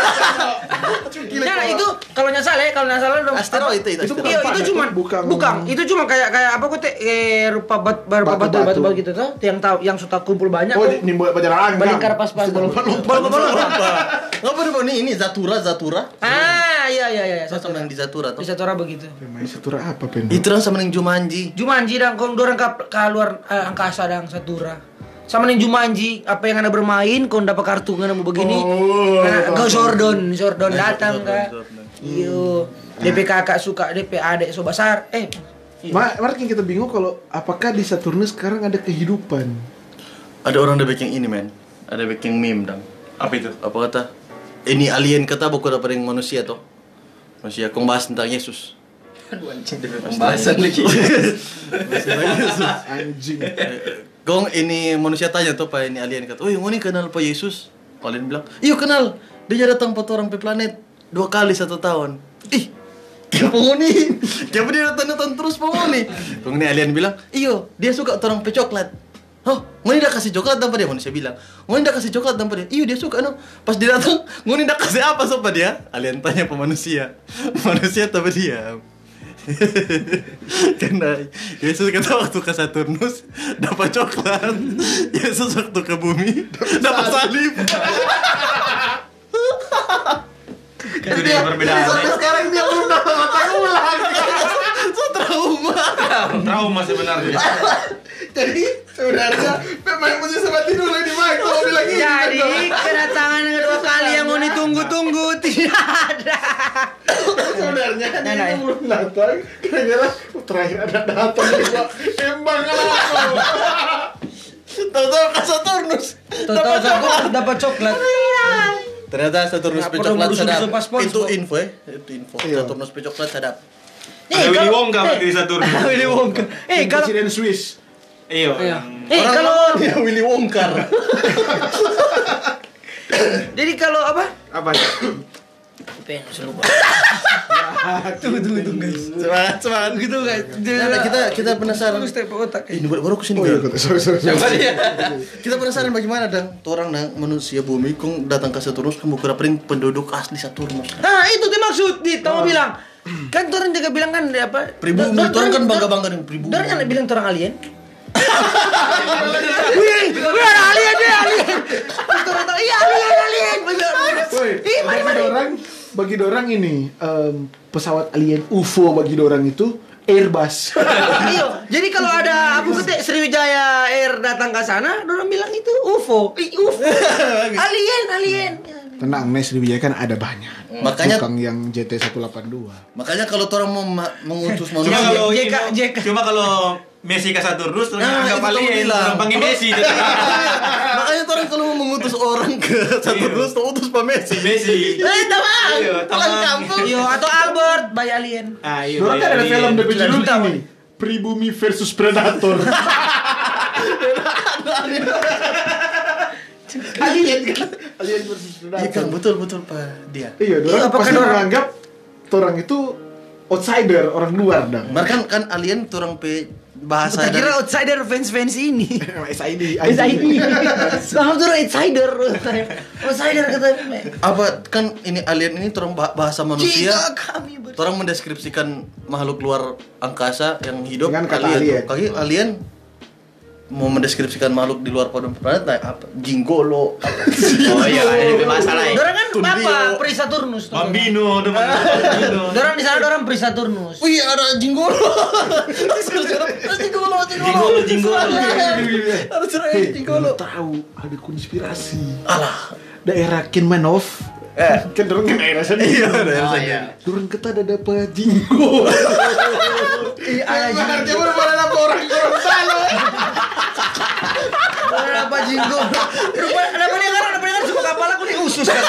Nah, itu kalau nggak salah dong. Asteroid itu. Itu bukan Iya, planet, itu cuma bukan. Itu cuma kayak apa kok rupa batu gitu tuh, yang suka kumpul banyak. Oh, tuh. ini baca lang. Balingkar pas-pas Apa ini Zatura. Ah, iya. Sama yang di Zatura toh. Bisa tora begitu. Main Satura apa pen? Itu sama yang Jumanji. Jumanji dan kong dorang ke luar angkasa dan Satura. Sama nih Jumanji, apa yang anda bermain, kau dapat kartu nggak mau begini. Kau Sordon datang kak. Iyo, DP kakak suka, DP adik so besar. Mari kita bingung kalau apakah di Saturnus sekarang ada kehidupan? Ada orang udah bikin ini men. Ada bikin meme dong. Apa itu? Apa kata? Ini alien kata bukan apa yang manusia toh. Manusia kong bahas tentang Yesus. Pembahasan lagi. Anjing. Gong ini manusia tanya tuh pak ini alien kata, oh yang ini kenal Pak Yesus? Alien bilang, iya kenal. Dia datang 4 orang ke planet 2 kali 1 tahun. Ih, kayak penghuni. Kenapa dia datang terus penghuni? Gong ini alien bilang, iyo dia suka orang pecoklat. Oh, ngoni dah kasih coklat tanpa dia, manusia bilang. Ngoni dah kasih coklat tanpa dia. Iyo dia suka no. Pas dia datang, ngoni dah kasih apa sopa dia? Alien tanya ke manusia. Manusia tanpa dia. Karena Yesus kata waktu ke Saturnus dapat coklat, Yesus waktu ke bumi dapat salib. Itu dia perbedaan. Sekarang dia belum dapat otak ulang. So Trauma sebenarnya. Jadi sebenarnya memang mesti semati dulu di mic kalau bilang ini. Jadi kedatangan kedua kali yang mau ditunggu-tunggu tidak ada. Sebenarnya kan Nah, dia belum datang. Kira-kira terakhir ada datang juga. Embang kalau. tahu ke Saturnus. Tahu aku dapat coklat. Ternyata Saturnus Nggak pe perlu coklat ngurus-ngurus sadap. paspor, Itu Bos. info ya. Itu info. Iya. Saturnus pe coklat sadap. Ada Willy Wonka berarti di Saturnus. Willy Wonka. Kalau Presiden Swiss. Iya. kalau ya Willy Wongkar. jadi kalau apa? Apa? Pengen lupa. Tunggu guys. Semangat. Gitu guys. Kita penasaran. Bagus step otak. Ini baru kesini. Oh iya, kan? sorry. Kita penasaran bagaimana dang orang nang manusia bumi kong datang ke Saturnus kamu kira penduduk asli Saturnus. Nah, itu tuh maksud Tama bilang. Kan orang juga bilang kan apa? Pribumi, orang kan bangga-bangga dengan pribumi. Orang kan bilang orang alien. Wih, alien dia alien. Orang tahu iya alien. Woi, bagi dorang ini pesawat alien UFO bagi dorang itu Airbus. Iya, jadi kalau ada aku ketik Sriwijaya Air datang ke sana, orang bilang itu UFO. UFO. Alien. Tenang, Nes Sriwijaya kan ada banyak. Makanya- Bukan yang JT182. Makanya kalau orang mau mengutus Cuma manusia kalau JK. Cuma kalau Messi ke Saturnus terus Nah, anggap itu kamu alien, bilang. orang panggil Messi. makanya orang kalau mau mengutus orang ke Saturnus tuh utus Pak Messi. Messi. Tamang. Iya, Pulang tamang. kampung. Iya, atau Albert by alien. Ah, iya. Dorang kan ada alien. film DP judul Tahu ini. Pribumi versus Predator. Alien kan? Alien versus Iya Predator. kan betul Pak dia. Iya, dorang apakah pasti dorang- menganggap orang itu outsider, orang luar dong. Mereka kan alien orang pe bahasa Tak kira outsider fans ini. SID. SID. Kamu tuh outsider. Outsider kata. apa kan ini alien ini orang bahasa manusia. Jika kami Orang mendeskripsikan makhluk luar angkasa yang hidup Dengan kata alien. Alien mau mendeskripsikan makhluk di luar planet apa? Jinggolo. Apa? Oh iya, ada masalah ya. Dorang kan Tundio. apa? Prisaturnus. Bambino, Bambino. Dorang di sana dorang Prisaturnus. Wih ada Jinggolo. Jinggolo. Ada cerita Jinggolo. Tahu ada konspirasi. Alah. Daerah Kinmanov. Kan dorang kan daerah sana. Iya, daerah Oh sana. iya. Dorang kata ada dapat jinggo. Iya, Dia baru pada dapat orang sana. apa jinggo? Rupanya kan suka kapal aku di usus kan.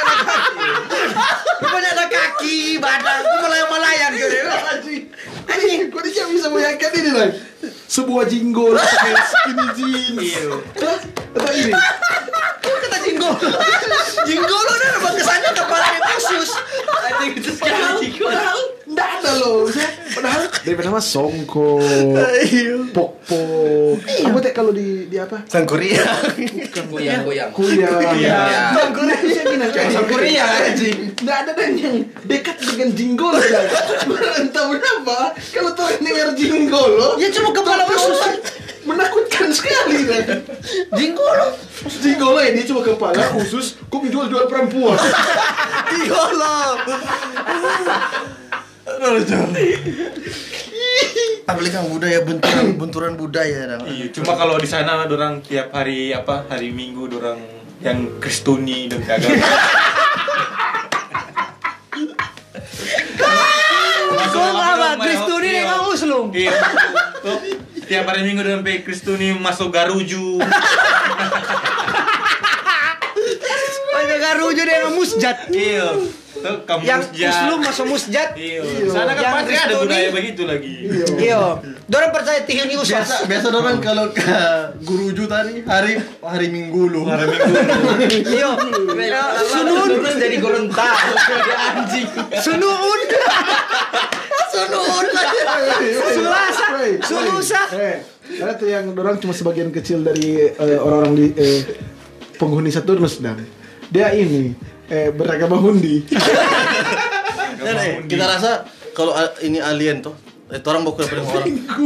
Rupanya ada kaki, badan, aku melayang-melayang gitu. Anjing, kok dia bisa meyakinkan ini lah. Sebuah jinggo pakai skinny jeans. Atau ini. Kata jinggo. Jinggo lo udah dapat kesannya kepalanya khusus. Anjing itu sekali. Padahal enggak ada loh. Padahal daripada nama Songko, Pokpok. Kamu teh kalau di apa? Sangkuria. Goyang. Kuliah. Sangkuria bisa bilang Sangkuria anjing. Enggak ada dan yang dekat dengan jinggolo ya. Entah kenapa kalau tuh dengar jinggolo, Ya cuma kepala khusus. menakutkan sekali kan. Jinggolo. Jinggolo ya dia cuma kepala khusus, kok jual perempuan. Jinggolo. Apalagi kan budaya benturan budaya dong. Iya, cuma kalau di sana orang tiap hari hari Minggu orang yang Kristuni dan kagak. Kau apa? Kristuni dengan Muslim. Iya. Tuh, tiap hari Minggu dengan pe Kristuni masuk Garuju. Banyak garujo dengan musjat. Iya. Tuh kamu Yang musjat. Muslim masuk musjat. Iya. Di sana kan Yang pasti ada Kristuni. budaya begitu lagi. Iya. Dorang percaya tinggal di usus. Biasa orang kalau ke guruju tadi hari Minggu lu. Hari Minggu. Iya. Sunun Jadi Gorontalo. Anjing. Sunuun. Sunuun. Sulasa. Sulusa. Karena tuh yang orang cuma sebagian kecil dari orang-orang di penghuni Saturnus dan dia ini beragama Hundi. Kita rasa kalau ini alien tuh orang mau kurang orang.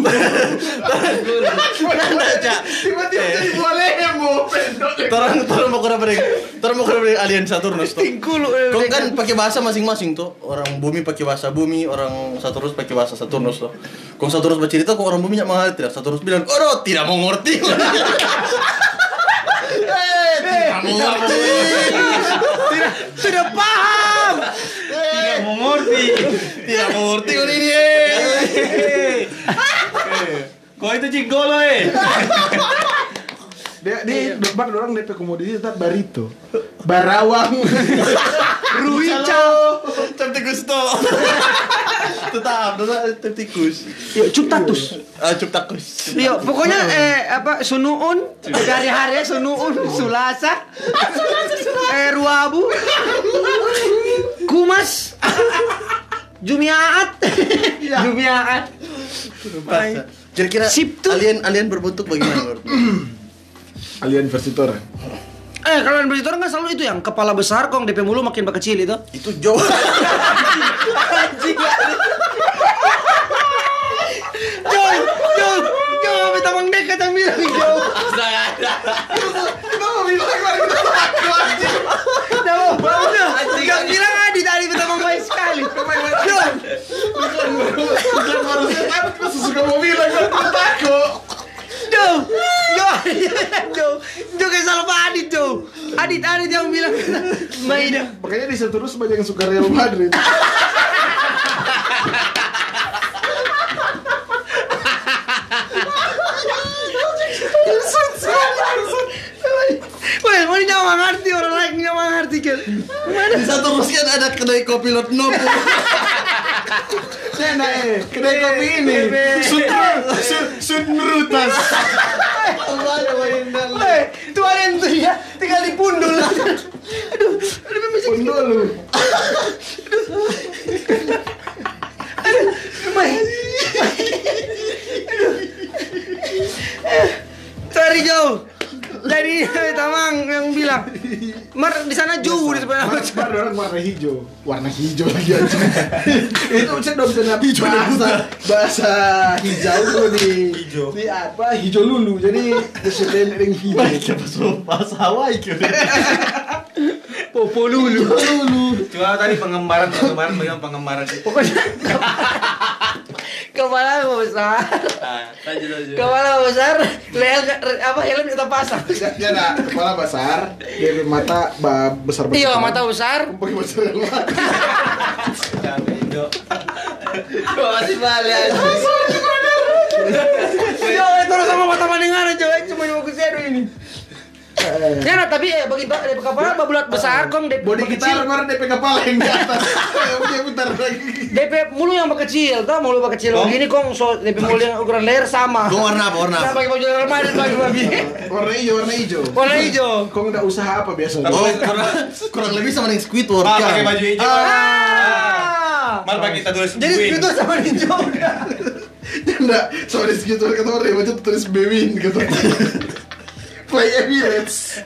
Tiba-tiba jadi boleh mau pendok. Orang mau kurang alien Saturnus tuh. Kau kan pakai bahasa masing-masing tuh. Orang bumi pakai bahasa bumi, orang Saturnus pakai bahasa Saturnus tuh. Kau Saturnus bercerita, kok orang bumi nggak mengerti. Saturnus bilang, "Oh, tidak mau ngerti." Tidak mengerti. Sudah paham. Tidak mengerti. Tidak mengerti kau ini. Kau itu cigolo Dia depan orang DP komoditi tetap barito. Barawang. Ruica. Tikus tuh. Tetap tikus. Yuk, cuptatus. Cuptakus. Yuk, pokoknya sunuun dari hari sunuun sulasa. Ruabu. Kumas. Jumiaat. Jumiaat. Kira-kira Sip tuh. alien berbentuk bagaimana menurut? Alien versi Toran. Kalau yang berita orang kan selalu itu yang kepala besar, kong DP mulu makin kecil itu. Itu jauh. Anjing ya. Jauh, kita mang dekat yang bilang jauh. Kita mau bilang lagi kita takut anjing. Gak bilang Adit kita mang baik sekali. Bukan baru setan, kita sesuka mau bilang kita takut. Jauh kayak salah Pak Adit jauh. Adit yang bilang Maida. Makanya di Saturnus banyak yang suka Real Madrid. Wah, mau ini nyawa ngerti orang lain nyawa ngerti kan. Di Saturnus kan ada kedai kopi Lot Nopo. Kedai kopi ini. Sunrutas. Itu ada yang tuh ya, tinggal dipundul. Aduh, Pundul lu. Cari jauh. Jadi Tamang yang bilang, Mar di sana jauh di sebelah. Orang warna hijau. Warna hijau lagi aja. Itu saya udah bisa bahasa hijau tuh di apa? Hijau lulu. Jadi disebut dengan hijau. Bahasa Hawaii gitu. Popo lulu. Cuma tadi pengembaraan bagaimana pengembaraan itu. Pokoknya kepala besar. Lanjut. Kepala besar, helm kita pasang. Dia ada kepala besar, dia mata besar. Iya, mata besar. Pakai besar yang Masih balik aja. Jangan terus sama mata mandengan aja, cuma mau ke ini. Ya, nah, tapi bagi kepala babulat besar kong DP body kecil. kita kemarin DP kepala yang di atas. Dia putar lagi. DP mulu yang kecil, tau mulu kecil begini kong so DP mulu yang ukuran leher sama. Kau warna apa? Nah, pakai baju remaja bagi. Warna hijau. Warna hijau. Kok nggak usaha apa biasa? Oh, kurang lebih sama dengan Squidward Mal kan. pakai baju hijau. Mal pakai kita tulis Jadi Bewin. itu sama hijau. Enggak, soalnya segitu kata orang yang baca tulis Bewin gitu. Play evidence.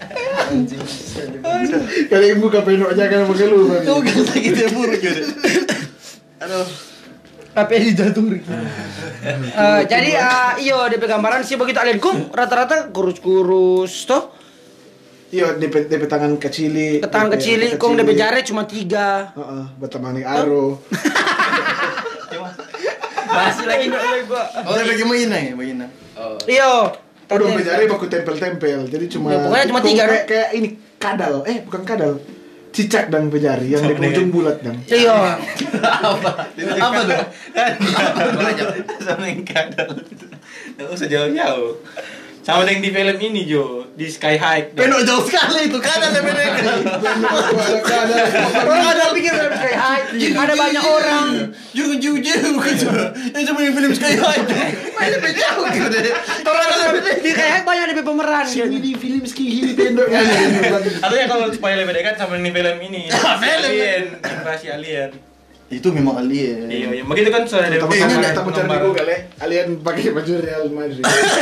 Kali yang buka penok aja kan pakai lu. Kau kan sakit ya buruk gitu. Aduh. Apa yang dijatuhin? Jadi iyo DP gambaran sih begitu alien kong rata-rata kurus-kurus toh. Iya, DP tangan kecili. Tangan kecili kong DP jari cuma 3. Heeh, bertemani aro. Masih lagi gua. Oh, dia bagaimana ya? Bagaimana? Iyo. Aduh, jari baku tempel-tempel. Jadi cuma Ya, pokoknya cuma 3 kayak ini kadal. Bukan kadal. Cicak dan pejari yang di ujung bulat dan. Iya. Apa tuh? Sama yang kadal. Nggak usah jauh-jauh. Sama yang di film ini Jo, di Sky High. Penok jauh sekali itu kan ada mereka. Orang ada pikir kayak ada banyak orang. Jauh gitu. Yang cuma yang film Sky High. Mainnya jauh gitu deh. Orang di kayak banyak DP pemeran. Ini di film ski pendok. Atau ya kalau supaya lebih dekat sama yang di film ini. Film. Alien, invasi alien. Itu memang alien. Iya, begitu kan sudah ada Kita cari di Google ya. Alien pakai baju Real Madrid.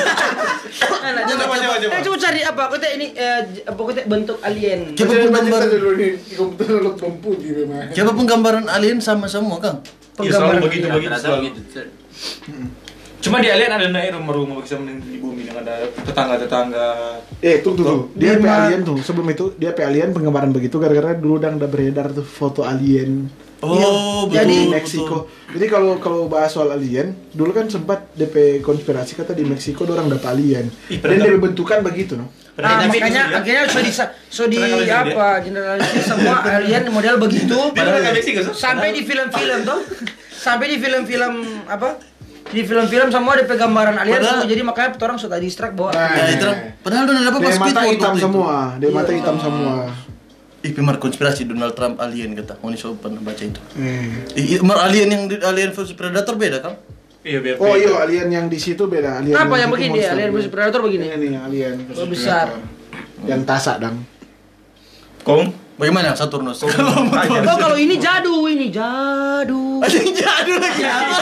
Coba cari apa? Kita ini pokoknya bentuk alien. Coba pun gambar. dulu nih di komputer lo bumbu di memang. Coba pun gambaran alien sama semua, Kang. Iya, selalu begitu Rata-rata selalu. begitu. Cuma di alien ada naik rumah-rumah bisa di bumi yang ada tetangga-tetangga. Tuh. Dia pe alien tuh. Sebelum itu dia pe alien penggambaran begitu gara-gara dulu udah beredar tuh foto alien. Oh, betul. Jadi Di Meksiko. Jadi kalau bahas soal alien, dulu kan sempat DP konspirasi kata di Meksiko orang dapat alien. Dan dia bentukan begitu, no. Makanya akhirnya generalisir semua alien model begitu. Sampai di film-film tuh. Sampai di film-film apa? Di film-film semua ada gambaran alien semua, jadi makanya orang suka distract bahwa Padahal udah dapat pas mata speed hitam semua. Dia mata hitam semua. Pemar konspirasi Donald Trump alien kata. Mau so pernah baca itu. Alien yang di Alien vs Predator beda kan? Iya, biar. Oh iya, alien yang di situ beda. Alien apa yang di situ begini monster. alien versus predator begini. Ini alien versus besar. predator. Yang tasak dang. Kong. Bagaimana Saturnus? Oh kalau ini jadu. Alien jadul lagi.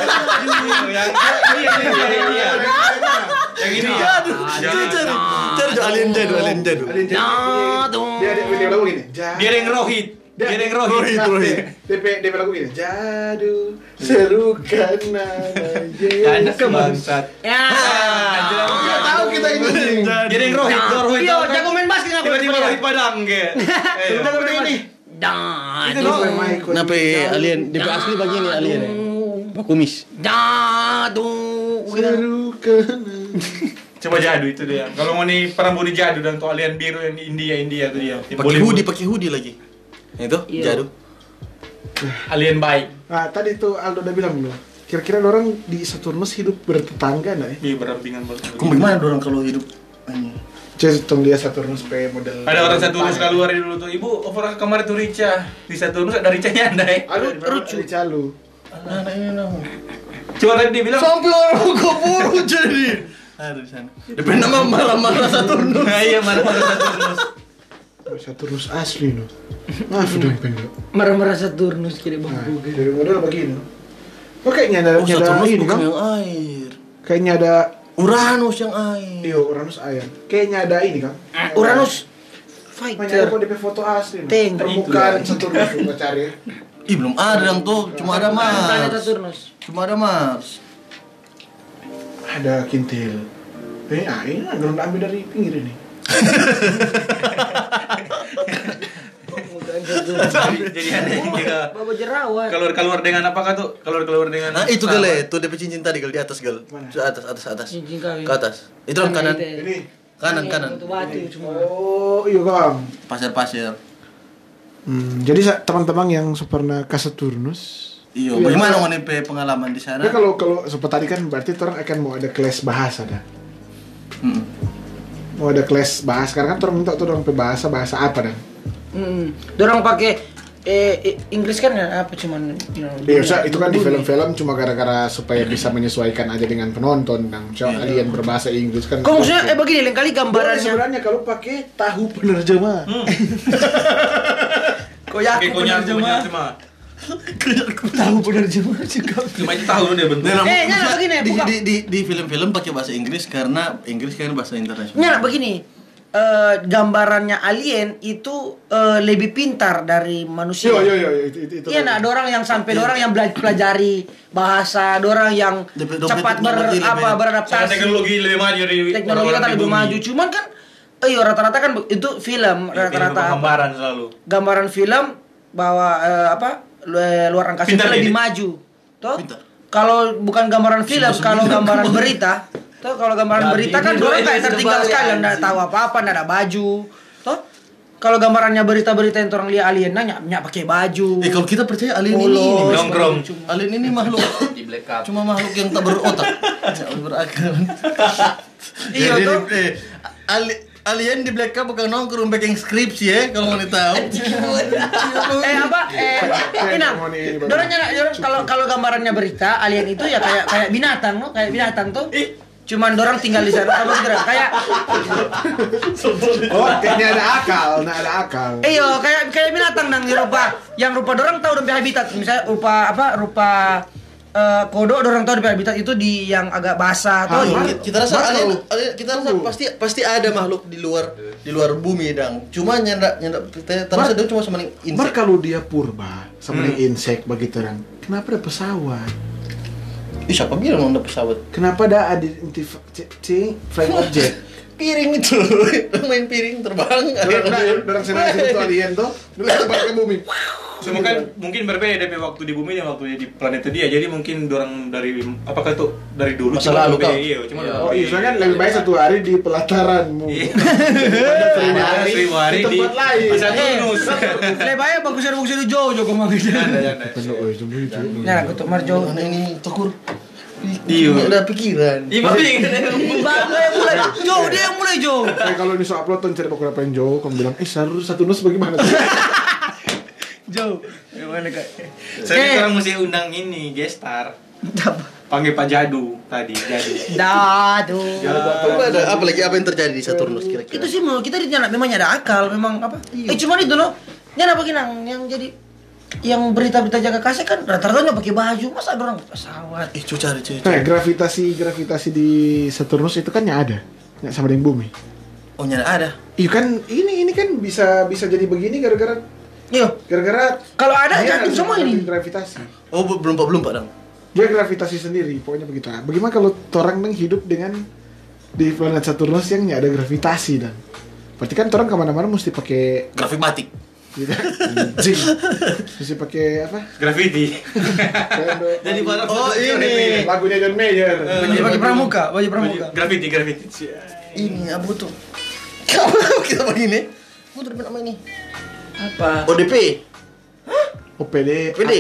Yang ini. Cari alien jadul. Alien jadi. Dia lagu gini. Dia yang rohit. DP lagu gini. Jadu serukan Anak bangsat. Ya. Tahu kita ini. Dia yang rohit. Yo, jago main basket nggak? Tiba-tiba rohit padang ke. ini. Itu loh. Kenapa alien? DP asli begini alien. Pak Kumis. Jadu. Serukan. Coba jadu itu dia. Kalau mau nih perambuni jadu dan tuh alien biru yang di India tuh dia. Pakai hoodie lagi. Itu Iya. jadu. Alien baik. Nah, tadi tuh Aldo udah bilang loh. Kira-kira orang di Saturnus hidup bertetangga enggak ya? Iya, berampingan banget. Bagaimana orang kalau hidup? Tong dia Saturnus pe model. Ada orang Saturnus keluar dulu tuh. Ibu, over ke kamar itu Rica. Di Saturnus ada Ricanya andai. Aduh, lucu. Calu. Coba tadi dia bilang Sampai orang keburu jadi. Ada di sana. DP nama marah-marah Saturnus. iya, marah-marah Saturnus. Saturnus asli loh. Maaf dong pendek. Marah-marah Saturnus kira bang Google. Dari model begini. Oh kayaknya ada Saturnus ini bukan kan? yang air. Kayaknya ada Uranus yang air. Iya, Uranus air. Kayaknya ada ini kan? Uranus Banyak fighter. kok DP foto asli. Tank. Permukaan Saturnus coba cari. Ih belum ada yang tuh, cuma ada Planet Mars. Saturnus. Cuma ada Mars. Ada kintil. Ini belum ambil dari pinggir ini. Jadi ada yang juga Bawa jerawat. keluar dengan apakah tuh? Keluar dengan Nah itu gale, tuh DP cincin tadi di atas gal. Atas. Cincin kawin. Ke atas. Itu yang kanan. Ini. Kanan. Batu cuma. Oh, iya Kang. Pasir-pasir. Jadi teman-teman yang pernah ke Saturnus. Iya, bagaimana mau pengalaman di sana? Ya kalau seperti tadi kan berarti orang akan mau ada kelas bahasa dah. Mau ada kelas bahasa karena kan orang minta tuh orang bahasa apa dan? Dorang pakai Inggris kan ya apa cuman Biasa itu kan di film-film cuma gara-gara supaya bisa menyesuaikan aja dengan penonton dan alien berbahasa Inggris kan. Kok maksudnya begini lain kali gambarannya. Sebenarnya kalau pakai tahu penerjemah. Kok yakin penerjemah. tahu penerjemah juga. Cuma itu tahu dia bentuk. Nyala begini buka. Di film-film pakai bahasa Inggris karena Inggris kan bahasa internasional. Nyala begini. Gambarannya alien itu lebih pintar dari manusia. Iya itu. Iya, nah, ada orang yang sampai ada orang yang pelajari bahasa, ada orang yang cepat beradaptasi. Teknologi lebih maju dari Teknologi kata lebih maju. Cuman kan, rata-rata kan itu film rata-rata gambaran selalu. gambaran film bahwa luar angkasa itu Pintar lebih ini. maju. Toh? Pintar. Kalau bukan gambaran film, kalau gambaran berita, toh kalau gambaran berita kan orang kayak tertinggal sekali, enggak tahu apa-apa, enggak ada baju. Toh? Kalau gambarannya berita-berita yang orang lihat alien nanya pakai baju. Kalau kita percaya alien Polos, ini nongkrong. Alien ini makhluk Di black up. cuma makhluk yang tak berotak, tak berakal. Iya, Jadi, toh? alien di Black Cup bukan nongkrong bikin skripsi ya kalau mau tahu. Dorangnya kalau gambarannya berita alien itu ya kayak binatang, no? Kayak binatang tuh. cuman dorang tinggal di sana apa kira kayak Oh, kayaknya ada akal, nggak ada akal. iya kayak binatang nang yang rupa dorang tahu dong habitat misalnya rupa kodok dorang tahu di habitat itu di yang agak basah atau Kita rasa pasti ada makhluk di luar bumi dang. Cuma nyanda kita rasa dia cuma sama insek. Mar kalau dia purba sama insek begitu orang. Kenapa ada pesawat? Ih, siapa bilang ada pesawat? Kenapa ada identifying flying object? Piring itu, main piring terbang. Orang senang itu alien tuh, dilempar ke bumi. Mungkin berbeda DP waktu di bumi dan waktu di planet dia. Jadi mungkin orang dari apakah itu dari dulu Masa lalu kau? Iya, cuma Oh iya, soalnya kan lebih baik 1 hari di pelataranmu. Ada 1000 hari di tempat lain. Saturnus. lebaya bagus di jauh kok manggilnya Penuh, oh itu itu. nah kutuk marjo Mana ini tokur? Iya. Nggak ada pikiran. Iya, paling. dia yang mulai jauh Kalau ini so upload tuh cari bakal apa yang jauh, kamu bilang, Saturnus bagaimana? jauh gimana kak Saya sekarang mesti undang ini gestar. Panggil Pak Jadu tadi, Jadu. Dadu. Apa yang terjadi di Saturnus kira-kira? Itu sih mau kita memang ada akal, memang apa? Cuman itu loh. Nyana pakai yang jadi yang berita-berita jaga kasih kan rata-rata pakai baju, masa ada orang pesawat. Cari. Nah, gravitasi di Saturnus itu kan ada, nggak sama dengan bumi. Oh, nyala ada. Iya kan, ini kan bisa jadi begini gara-gara Kalau ada dia jatuh harus semua ini. gravitasi. Oh, belum Pak dong. Dia gravitasi sendiri, pokoknya begitu. Nah, bagaimana kalau orang yang hidup dengan di planet Saturnus yang nggak ada gravitasi dan berarti kan orang kemana-mana mesti pakai Grafik gitu. Anjing. Mesti pakai apa? Graffiti. Jadi barang ini. Lagunya John Mayer. Baju pramuka. Graffiti. Ini abu tuh. Kenapa kita begini? Mau terima nama ini. Apa? ODP. OPD, APD.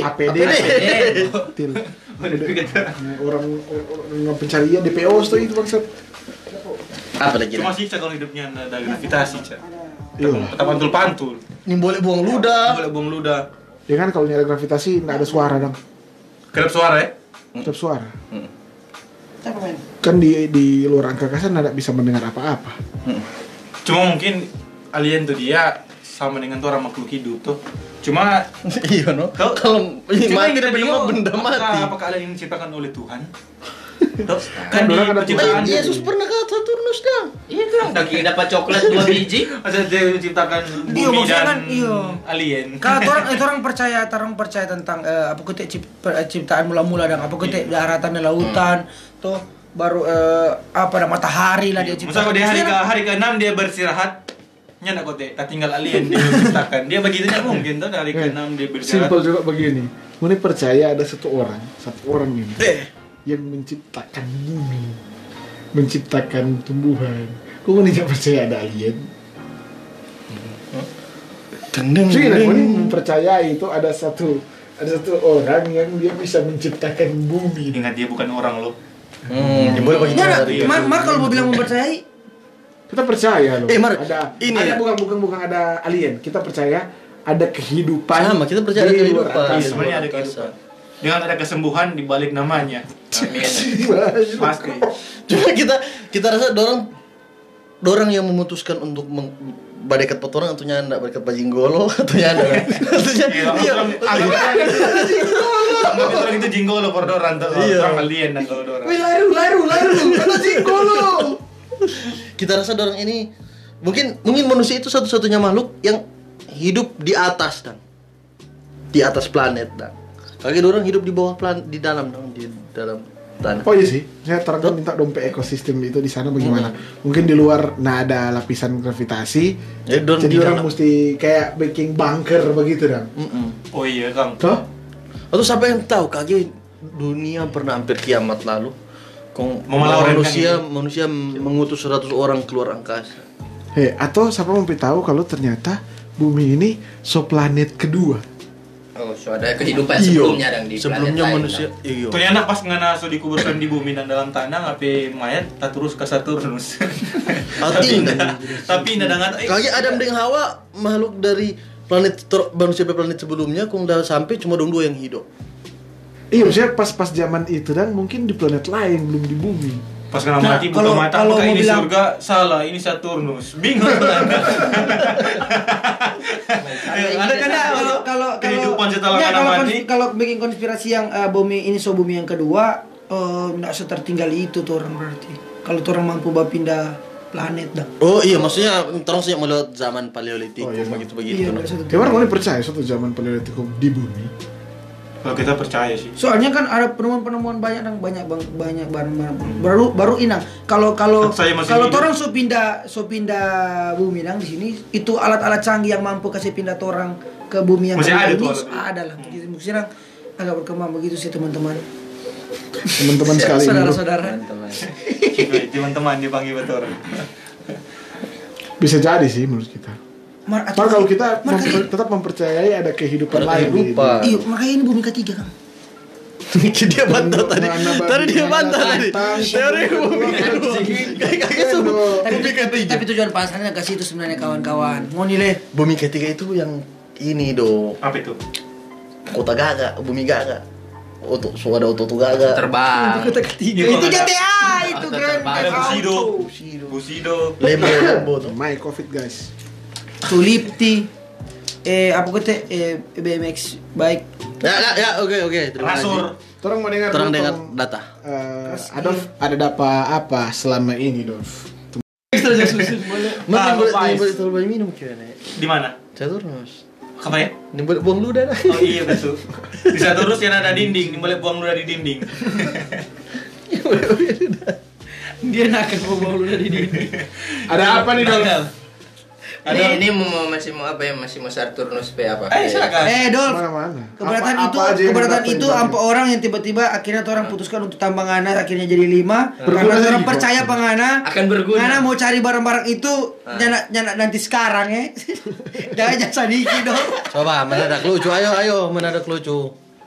Til. Orang pencarian DPO itu bangsat. Apa lagi? Cuma sih kalau hidupnya ada gravitasi, Cak. Iya. Tetap pantul-pantul. Ini boleh buang ludah. Boleh buang ludah. Ya kan kalau nyari gravitasi nggak ada suara dong. Kedap suara ya? Tetap suara. Apa men? Kan di luar angkasa nggak bisa mendengar apa-apa. Cuma mungkin alien tuh dia sama dengan tuh orang makhluk hidup tuh. Cuma Iya no. Kalau ini cuma mati kita tapi bingung benda mati. apakah alien ini diciptakan oleh Tuhan? Tuh, Kan di orang ada penciptaan Tuhan. Yesus pernah ke Saturnus dong. Iya kan, daging dapat coklat 2 biji. Masa dia menciptakan Iya, bumi maksudnya dan kan, iya. alien. Kalau orang percaya tentang apa kutip ciptaan mula-mula dan apa kutip daratan dan lautan tuh baru apa ada matahari lah dia Masa ciptakan. di hari ke-6 dia beristirahat. Nya nak kote, tak tinggal alien dia menciptakan. Dia begitunya mungkin tuh dari hari ke-6 dia beristirahat. Simpel juga begini. Mune percaya ada satu orang ini yang menciptakan bumi, menciptakan tumbuhan. Kok Mune tidak percaya ada alien? Jadi Mune mempercayai itu ada satu orang yang dia bisa menciptakan bumi. Ingat dia bukan orang loh. Boleh bagi Nah, dari. Mar kalau mau bilang mempercayai, Kita percaya loh. Mar, ada ini ada ya. bukan ada alien. Kita percaya ada kehidupan. Sama, kita percaya ada di luar kehidupan. angkasa. Sebenarnya ada kehidupan. Dengan ada kesembuhan di balik namanya. Amin. Pasti. Cuma kita rasa dorang yang memutuskan untuk badekat petorang atau nyanda badekat bajinggolo atau nyanda. Iya. Anggap orang itu jinggolo por dorang tuh. Orang alien dan kalau dorang. Wih, laru, ada jinggolo. Kita rasa dorang ini mungkin manusia itu satu-satunya makhluk yang hidup di atas dan di atas planet dan kaki dorang hidup di bawah planet di dalam tanah. Oh iya sih, saya terangkan minta dompet ekosistem itu di sana bagaimana. Mungkin di luar ada lapisan gravitasi. Jadi dorang Jadi di orang dalam. mesti kayak baking bunker begitu dong. Oh iya, Kang. Toh? Atau siapa yang tahu kaki dunia pernah hampir kiamat lalu. Memalaukan manusia mengutus 100 orang keluar angkasa. Atau siapa mau tahu kalau ternyata bumi ini planet kedua. Oh, so ada kehidupan sebelumnya dan di sebelumnya planet manusia. lain. Iya. Tuh anak pas ngana so dikuburkan di bumi dan dalam tanah ngape mayat tak terus ke Saturnus. Tapi nadangan Kaki Adam dengan Hawa makhluk dari manusia planet sebelumnya kung udah sampai cuma dong 2 yang hidup. Iya, maksudnya pas zaman itu dan mungkin di planet lain belum di bumi. Pas kena Nah, mati buka mata, kalau apakah mau ini bilang- surga? Salah, ini Saturnus. Bingung kan? Ada kan kalau kehidupan setelah ya, kena mati? kalau bikin konspirasi yang bumi ini bumi yang kedua, nggak setertinggal itu tuh orang berarti. Kalau tuh orang mampu pindah planet dah. Oh iya, maksudnya terus yang melewat zaman Paleolitik Oh, iya, begitu-begitu. Iya, no. nggak satu Ya orang boleh percaya suatu zaman Paleolitikum di bumi. Kalau kita percaya sih. Soalnya kan ada penemuan-penemuan banyak banyak barang baru inang. Kalau Saya masih kalau hidup. orang so pindah bumi nang di sini itu alat-alat canggih yang mampu kasih pindah orang ke bumi yang Masih kedua ada ini tuh alat. ada lah. Gitu sekarang agak berkembang begitu sih teman-teman. Teman-teman sekali. Saudara-saudara. Teman-teman dipanggil betul. Bisa jadi sih menurut kita. Maka kalau kita tetap mempercayai ada kehidupan Ada lain. kehidupan. Iya, makanya ini bumi ketiga kan. Dia bantah tadi. Mana babi, Tadi dia mana bantah tadi. tantang, Teori bumi kedua. Kayak semua. Tapi tujuan pasangannya ke situ sebenarnya kawan-kawan. Mau nilai Bumi ketiga itu yang ini do. Apa itu? Kota Gaga, bumi Gaga. Oto, so ada oto Gaga. Terbang. ketiga. Iya, Itu kalau ada- GTA itu ada kan. terbang. Ada Busido. Busido. Busido. Lembo tuh. My COVID guys. Tulipti. Apa kata BMX bike. Ya, oke. Terima kasih. Rasur. Orang mau dengar Terang dulu, dengar Tong. data. Adolf ada apa selama ini, Dolf? Mana Pais. boleh terlalu banyak minum kayaknya. Di mana? Saturnus. Apa ya? Ini boleh buang ludah dah. Oh iya betul. Di Saturnus yang ada dinding, boleh buang ludah di dinding. Dia nakal mau bawa lu dari ini. Ada apa nih, Dolf? Ini masih mau apa ya? Masih mau Saturnus P apa? Silakan. Dolf. Mana-mana. Keberatan Apa- itu, apa aja yang keberatan dapat itu yang ampe orang yang tiba-tiba akhirnya orang putuskan untuk tambah ngana akhirnya jadi 5 Berguna karena orang lagi, percaya Bro. pengana Akan berguna. ngana mau cari barang-barang itu nyana nanti sekarang ya. Jangan sedikit dong. Coba menadak lucu, ayo menadak lucu.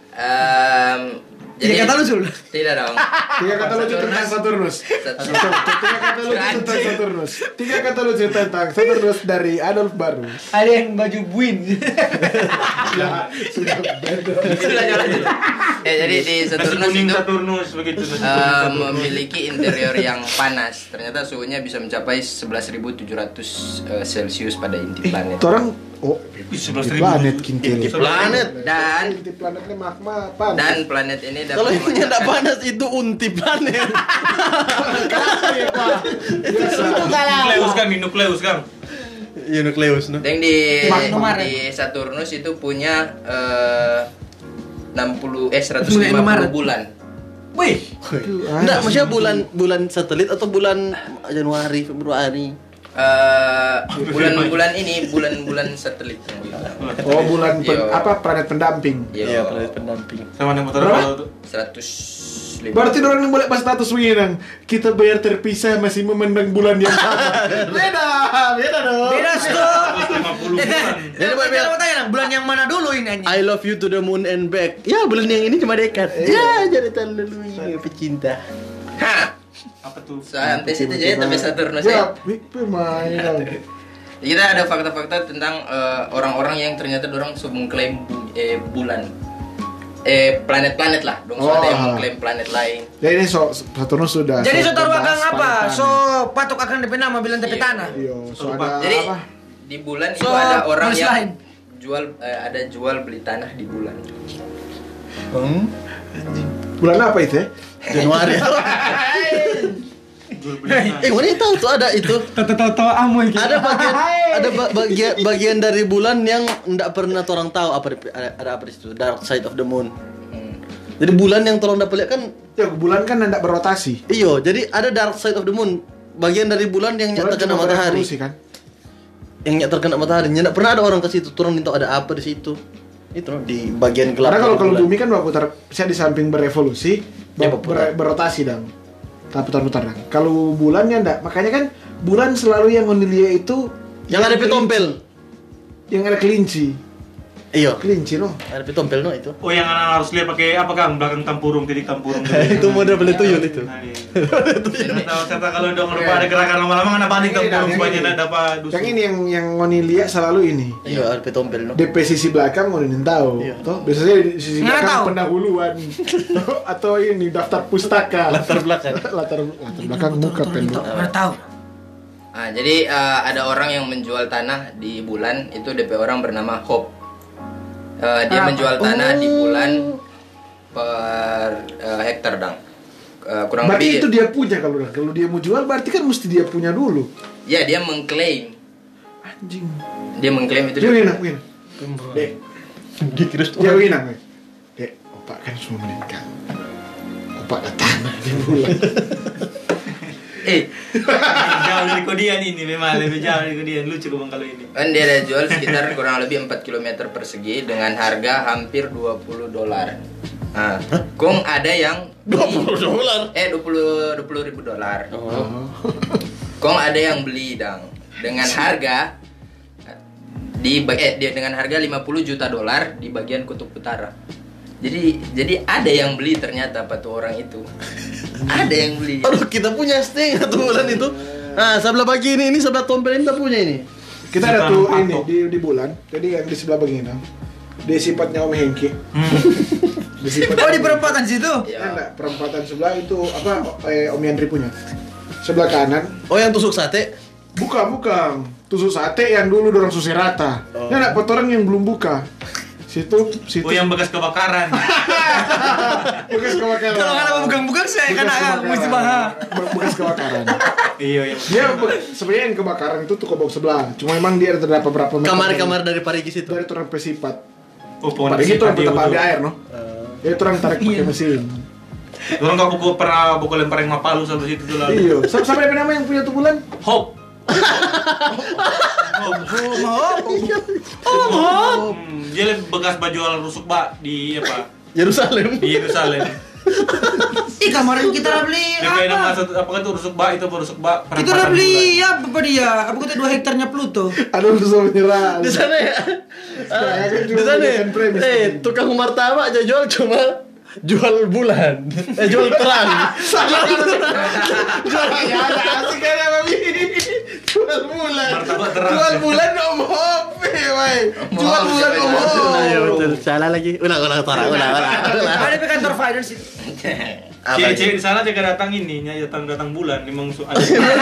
Jadi kata lu Sul. Tidak dong. 3 kata lucu tentang Saturnus. 3 kata lucu tentang Saturnus. 3 kata lucu tentang Saturnus dari Adolf Baru. Ada yang baju buin. Ya, sudah beda. Lanjut. Jadi di Nasi Saturnus kuning itu Saturnus begitu. memiliki interior yang panas. Ternyata suhunya bisa mencapai 11.700 Celcius pada inti planet. Orang 11.000 planet kintil. Planet. Dan Inti planetnya magma panas. dan planet ini Kalau dapat ininya enggak panas itu unti planet. Nukleus kan. Iya nukleus no. Dan di Maret. di Saturnus itu punya 150 Maret. bulan. Wih, Enggak, maksudnya bulan satelit atau bulan Januari, Februari. Bulan-bulan ini bulan-bulan satelit. Oh, bulan Iya. planet pendamping. Iya, planet pendamping. sama yang motor Berapa? kalau tuh. 105. Berarti orang yang boleh pas status winang. Kita bayar terpisah masih memandang bulan yang sama. Beda dong. Beda stop. 150 bulan. Jadi, Pak, biar- mau tanya bulan yang mana dulu ini anjing? I love you to the moon and back. Ya, bulan yang ini cuma dekat. Ya, jadi terlalu pecinta. Hah. Apa tuh? Saintis itu jadi tapi Saturnus Ya, ya. pemain. Kita ada fakta-fakta tentang orang-orang yang ternyata dorang mengklaim bulan. Planet-planet lah. Dong Oh. ada yang mengklaim planet lain. Ya ini Saturnus sudah. Jadi so taruh bahas akan apa? planet So patok akan DP nama bilang DP Iya. tanah. Iya, so Lupa. ada Jadi apa? di bulan So, itu ada orang tulis yang lain. jual beli tanah di bulan. Bulan apa itu ya? Januari. Mana tahu tuh ada itu. Tahu amoy Ada bagian dari bulan yang enggak pernah orang tahu ada apa di situ. Dark side of the moon. Jadi bulan yang tolong dapat lihat kan Ya, bulan kan tidak berotasi. iyo, jadi ada dark side of the moon. Bagian dari bulan yang Bulan nyata kena cuma matahari. berevolusi, kan? Yang nyata terkena matahari. Tidak pernah ada orang ke situ. Turun minta ada apa di situ. Itu no, di bagian gelap. Karena kalau bulan. bumi kan berputar, saya di samping berevolusi, Ya, berputar. berotasi dong. Tak putar-putar dong. Kalau bulannya enggak, makanya kan bulan selalu yang menilai itu yang ada petompel. yang ada kelinci. Iya. Kelinci no. Ada petompel no itu. Oh, yang anak harus lihat pakai apa Kang? Belakang tampurung, titik tampurung. Itu model beli tuyul itu. Nah, iya. Serta kalau dong lupa ada gerakan lama-lama kan banding tampurung supaya tidak dapat dusun. Yang ini yang ngoni lihat selalu ini. Iya, ada petompel no. DP sisi belakang ngoni tahu. Iya. Toh biasanya di sisi Nggak belakang tahu. pendahuluan. Atau ini daftar pustaka. Latar belakang. latar belakang muka pendek. Mana tahu. Nah, jadi ada orang yang menjual tanah di bulan, itu DP orang bernama Hope. Dia menjual tanah di bulan per hektar dang. Kurang Berarti lebih. itu dia punya kalau dia mau jual berarti kan mesti dia punya dulu. Ya, dia mengklaim. Anjing. Dia mengklaim itu. Dia wina. Dek, Dikira dia wina. Dek, opak kan semua menikah. Opak ada tanah di bulan. Jauh dari kodian ini memang lebih jauh dari kodian. Lucu Bang kalau ini. Kan dia ada jual sekitar kurang lebih 4 km persegi dengan harga hampir $20. Nah, Kong ada yang $20. 20 ribu dolar. Kong ada yang beli dang dengan harga dengan harga $50 juta di bagian kutub utara. Jadi ada yang beli ternyata apa tuh orang itu. Ada yang beli. Aduh, kita punya setengah tuh bulan itu. Nah, sebelah bagi ini sebelah tompel ini kita punya ini. Kita ada tuh ini di bulan. Jadi yang di sebelah begini. Dia sifatnya Om Hengki. Oh, di perempatan situ. Ya. Enggak, perempatan sebelah itu apa Om Yandri punya. Sebelah kanan. Oh, yang tusuk sate. Bukan. Tusuk sate yang dulu dorong Suserata. Oh. Ini anak potoran yang belum buka. Situ. Oh, yang bekas kebakaran. Bekas kebakaran. Kalau kan bukan saya kan mesti bahas. Bekas kebakaran. Iya. Dia sebenarnya yang kebakaran itu tuh kobok sebelah. Cuma emang dia terdapat berapa meter Kamar-kamar dari Parigi situ. dari orang pesifat. Oh, pohon Parigi itu sifat tetap dia ambil betul. air, no? Dia itu orang tarik pakai mesin. Orang kau pernah pukul lempar yang mapalu sampai situ tuh lalu. Iya. Sampai apa nama yang punya tuh bulan? Hope. Dia bekas bajual rusuk bak di apa? Yerusalem. Di Yerusalem. Ih, kemarin kita udah beli Dia kayak nama apa? satu apa itu rusuk bak itu rusuk bak. Kita udah beli apa dia? Apa kita 2 hektarnya Pluto? Aduh, bisa menyerah. Di sana ya. Di sana ya. Tukang martabak aja jual cuma jual bulan. Jual terang. Ya, asik kan ya, Mami. Jual bulan. Martabak terang. Jual bulan Om Hope, woi. Jual bulan Om Hope. Iya betul. Salah lagi. Ulang tarang. Ada di kantor finance itu. Cewek di sana dia datang ini, datang bulan memang ada.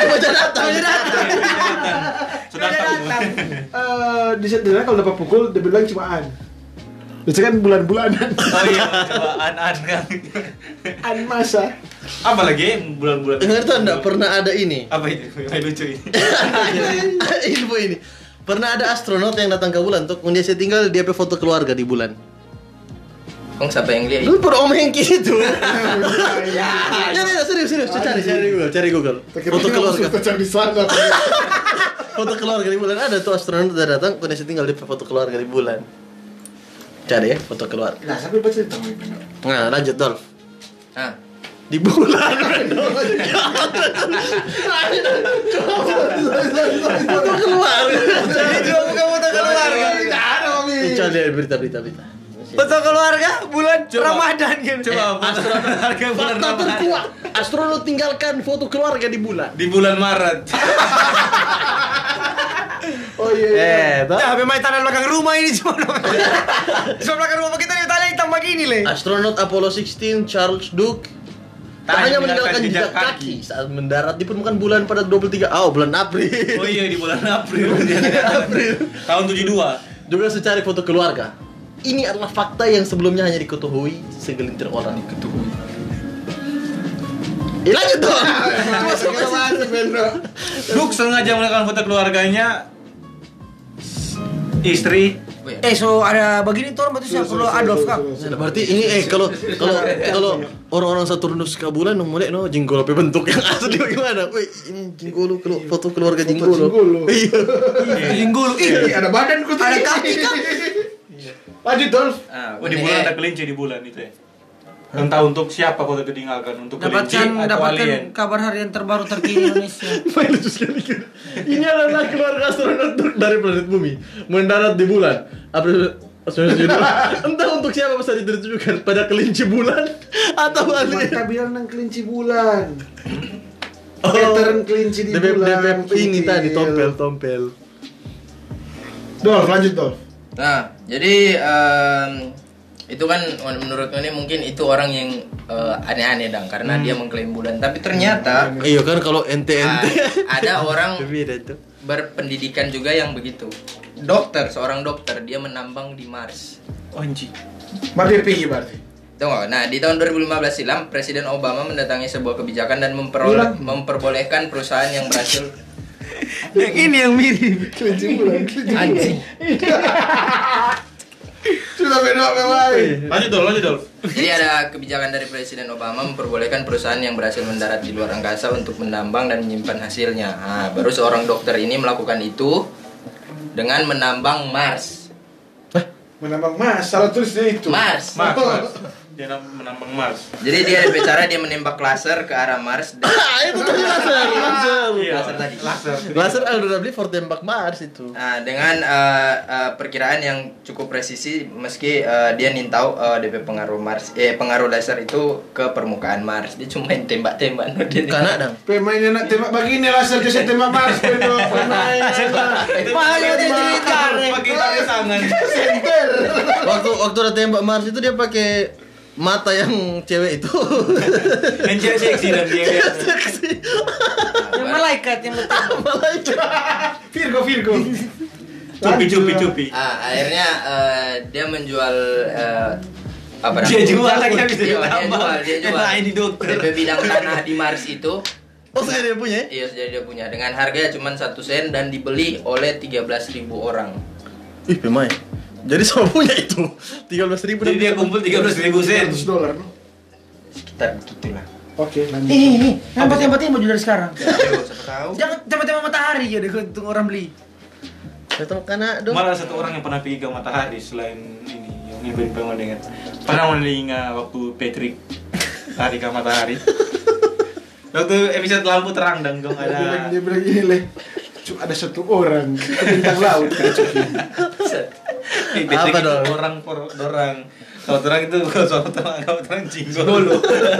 Sudah datang. Di sana kalau dapat pukul dia bilang cimaan. Biasanya kan bulan-bulanan. Oh iya, coba an kan. An masa. Apa lagi bulan-bulan? Dengar tuh enggak pernah ada ini. Apa itu? Yang lucu ini. Info ini. Pernah ada astronot yang datang ke bulan untuk dia tinggal dia foto keluarga di bulan. Kong siapa yang lihat? Lu per Om Hengki itu. Ya, serius. Cari Google. Foto keluarga. Cari di sana. Foto keluarga di bulan ada tuh astronot udah datang, kondisi tinggal di foto keluarga di bulan. Cari ya foto keluarga. Nah, sampai baca itu. Nah, lanjut Dolph. Ah, Di bulan. Foto keluarga. Ini juga bukan foto keluarga. Tidak ada, Mami. Coba lihat berita. Foto keluarga bulan Ramadan kan. Coba astronot harga bulan Fakta Ramadan. terkuat. Astronot tinggalkan foto keluarga di bulan. Di bulan Maret. Oh iya. Toh? Ya, memang tanah belakang rumah ini cuma. Cuma belakang rumah kita di tanah hitam begini le. Astronot Apollo 16 Charles Duke tak hanya meninggalkan jejak kaki saat mendarat di permukaan bulan pada 23 bulan April. Oh iya di bulan April. Tahun 72. Juga secari foto keluarga. Ini adalah fakta yang sebelumnya hanya diketahui segelintir orang. Lanjut dong. Duk sengaja melakukan foto keluarganya istri. So ada begini tuh berarti saya perlu Adolf kan. Berarti ini kalau orang-orang Saturnus ke bulan mulai jenggol apa bentuk yang asli bagaimana? Wih, ini jenggolo foto keluarga jenggolo. Iya. Jinggul. Ih, ada badanku tuh. Ada kaki kan. Lanjut, Dolph. Oh di bulan ada kelinci di bulan itu ya. Entah untuk siapa foto itu ditinggalkan, untuk kelinci atau alien. Dapatkan kabar harian terbaru terkini Indonesia. Lucu sekali. Ini adalah keluarga astronot dari planet Bumi mendarat di bulan April Entah untuk siapa pesan itu ditujukan, pada kelinci bulan atau alien. Mata bilang nang kelinci bulan. Veteran kelinci di bulan. Ini tadi tompel. Dolf, lanjut Dolf. Nah, jadi itu kan menurut ini mungkin itu orang yang aneh-aneh dong karena dia mengklaim bulan. Tapi ternyata Iya kan kalau ente ada orang beda itu. berpendidikan juga yang begitu. Seorang dokter dia menambang di Mars. Anjing. Berarti pergi berarti. Tunggu, nah di tahun 2015 silam Presiden Obama mendatangi sebuah kebijakan dan memperbolehkan perusahaan yang berhasil Yang ini yang mirip. Kelinci bulan. anjing. Sudah beda baik. Lanjut dong. Jadi ada kebijakan dari Presiden Obama memperbolehkan perusahaan yang berhasil mendarat di luar angkasa untuk menambang dan menyimpan hasilnya. Nah, baru seorang dokter ini melakukan itu dengan menambang Mars. Menambang Mars, salah tulisnya itu. Mars. Dia menambang Mars. Jadi dia ada cara dia menembak laser ke arah Mars dan Itu tadi laser. Iya. laser tadi. Laser alurabli for tembak Mars itu. Nah, dengan perkiraan yang cukup presisi meski dia nintau DP pengaruh laser itu ke permukaan Mars. Dia cuma tembak-tembak Karena dong. Pemainnya nak tembak begini laser jadi tembak Mars pedo. Makanya dia cerita. Pakai tangan. Center. Waktu ada tembak Mars itu dia pakai mata yang cewek itu. Yang cewek seksi dan dia lihat. Yang malaikat yang betul. Virgo. Cupi. Akhirnya dia menjual apa Dia namanya? jual lagi habis itu. Dia jual. Nah, ini dokter. DP bidang tanah di Mars itu. Oh, sudah dia punya? Iya, sudah dia punya. Dengan harga cuma 1 sen dan dibeli oleh 13.000 orang. Ih, pemain. Jadi sama punya itu 13.000. Jadi dia kumpul 13.000 sen. $100. Sekitar begitulah. Oke, lanjut. Ini, tempat-tempatnya mau dari sekarang. Siapa tahu. Jangan tempat-tempat matahari ya deh untuk orang beli. Itu karena dong. Malah satu orang yang pernah pergi ke matahari selain ini yang ngibain pemandangan. Pernah mendengar waktu Patrick lari ke matahari. Waktu episode lampu terang dan dong ada. Dia bilang gini leh. Cuma ada satu orang bintang laut kan cukup. Apa dong? Orang. Kalau terang itu kalau terang jinggolo.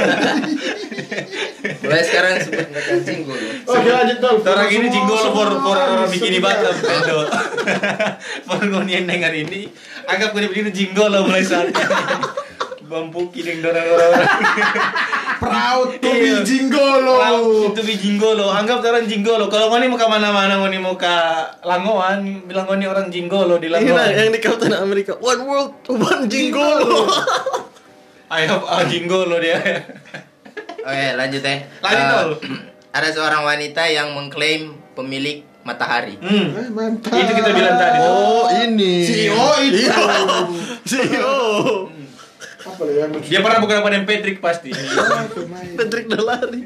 Mulai sekarang sebut mereka jinggolo. Oke, lanjut Dolf. Orang ini jinggolo for bikini Semua. Batam pedo. For ngonian dengar ini, anggap gue begini jinggolo mulai saat ini. Bampuki dengan orang-orang. Proud to be Iya. jinggolo. Itu bi jinggolo, anggap orang jinggolo. Kalau ngoni mau ke mana-mana, ngoni mau ke Langoan, bilang ngoni orang jinggolo di Ini lah Langoan. yang di Captain America. One world, one jinggolo. I have a jinggolo dia. Oke, lanjut ya. Lanjut, Tol. Ada seorang wanita yang mengklaim pemilik matahari. Mantap. Itu kita bilang tadi. Oh, ini. CEO itu. CEO. Apa lah yang Dia pernah bukan pada Patrick pasti. Patrick udah lari.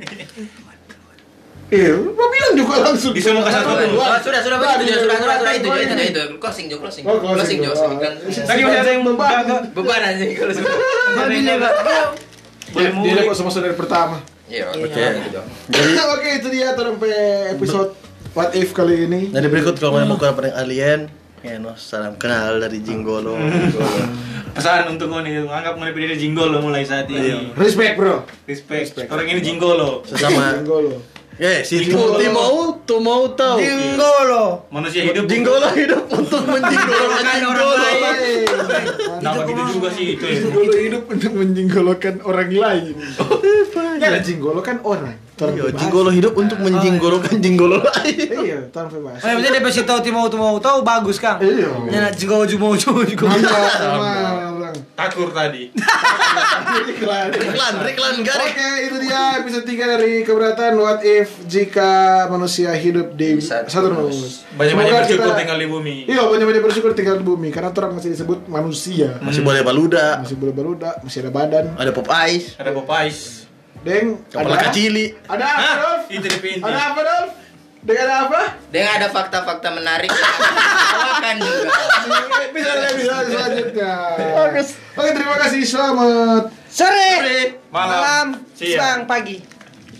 Lo bilang juga langsung. Bisa mau ke satu dulu. Sudah itu closing Jo. Closing Jo. Sebutkan. Lagi masih ada yang Beban aja kalau sudah. Babinya enggak. Boleh Dia mulai. kok sama saudara pertama. Iya, Oke. gitu. Oke, itu dia sampai episode What If kali ini. Jadi berikut kalau mau kurang pada alien, ya no, salam kenal dari Jinggolo. Pesan untuk ngoni, anggap ngoni pilih jinggolo mulai saat ini. Respect, bro. Respect. Orang ini jinggolo. Sesama. Jinggolo. Si Jinggolo. Tuh mau tahu. Jinggolo. Manusia hidup. Jinggolo hidup untuk menjinggolokan Jinggolo. Nama gitu juga sih itu. Ya. Jinggolo hidup untuk menjinggolokan orang lain. Ya, jinggolo kan orang. Iya, Jinggolo hidup untuk menjinggolokan Jinggolo lain. Iya, tanpa bahas. Oh, yang penting dia pasti tahu bagus Kang. Iya. Nyana juga juga. Mantap. Takur tadi. Iklan garing. Oke, itu dia episode 3 dari Keberatan What If jika manusia hidup di Saturnus. Banyak-banyak Semoga bersyukur kita- tinggal di bumi. Iya, banyak-banyak bersyukur tinggal di bumi karena orang masih disebut manusia. Masih boleh baluda. Masih boleh berudak, masih ada badan. Ada pop ice. Ada Popeyes. Deng, Kepala kecili. Ada apa, Dolf? Itu di Ada apa, Dolf? Deng, ada apa? Dengan ada fakta-fakta menarik. Awakan juga. Bisa selanjutnya. Oke, terima kasih. Selamat Sore, Malam. malam, Siang. siang, pagi.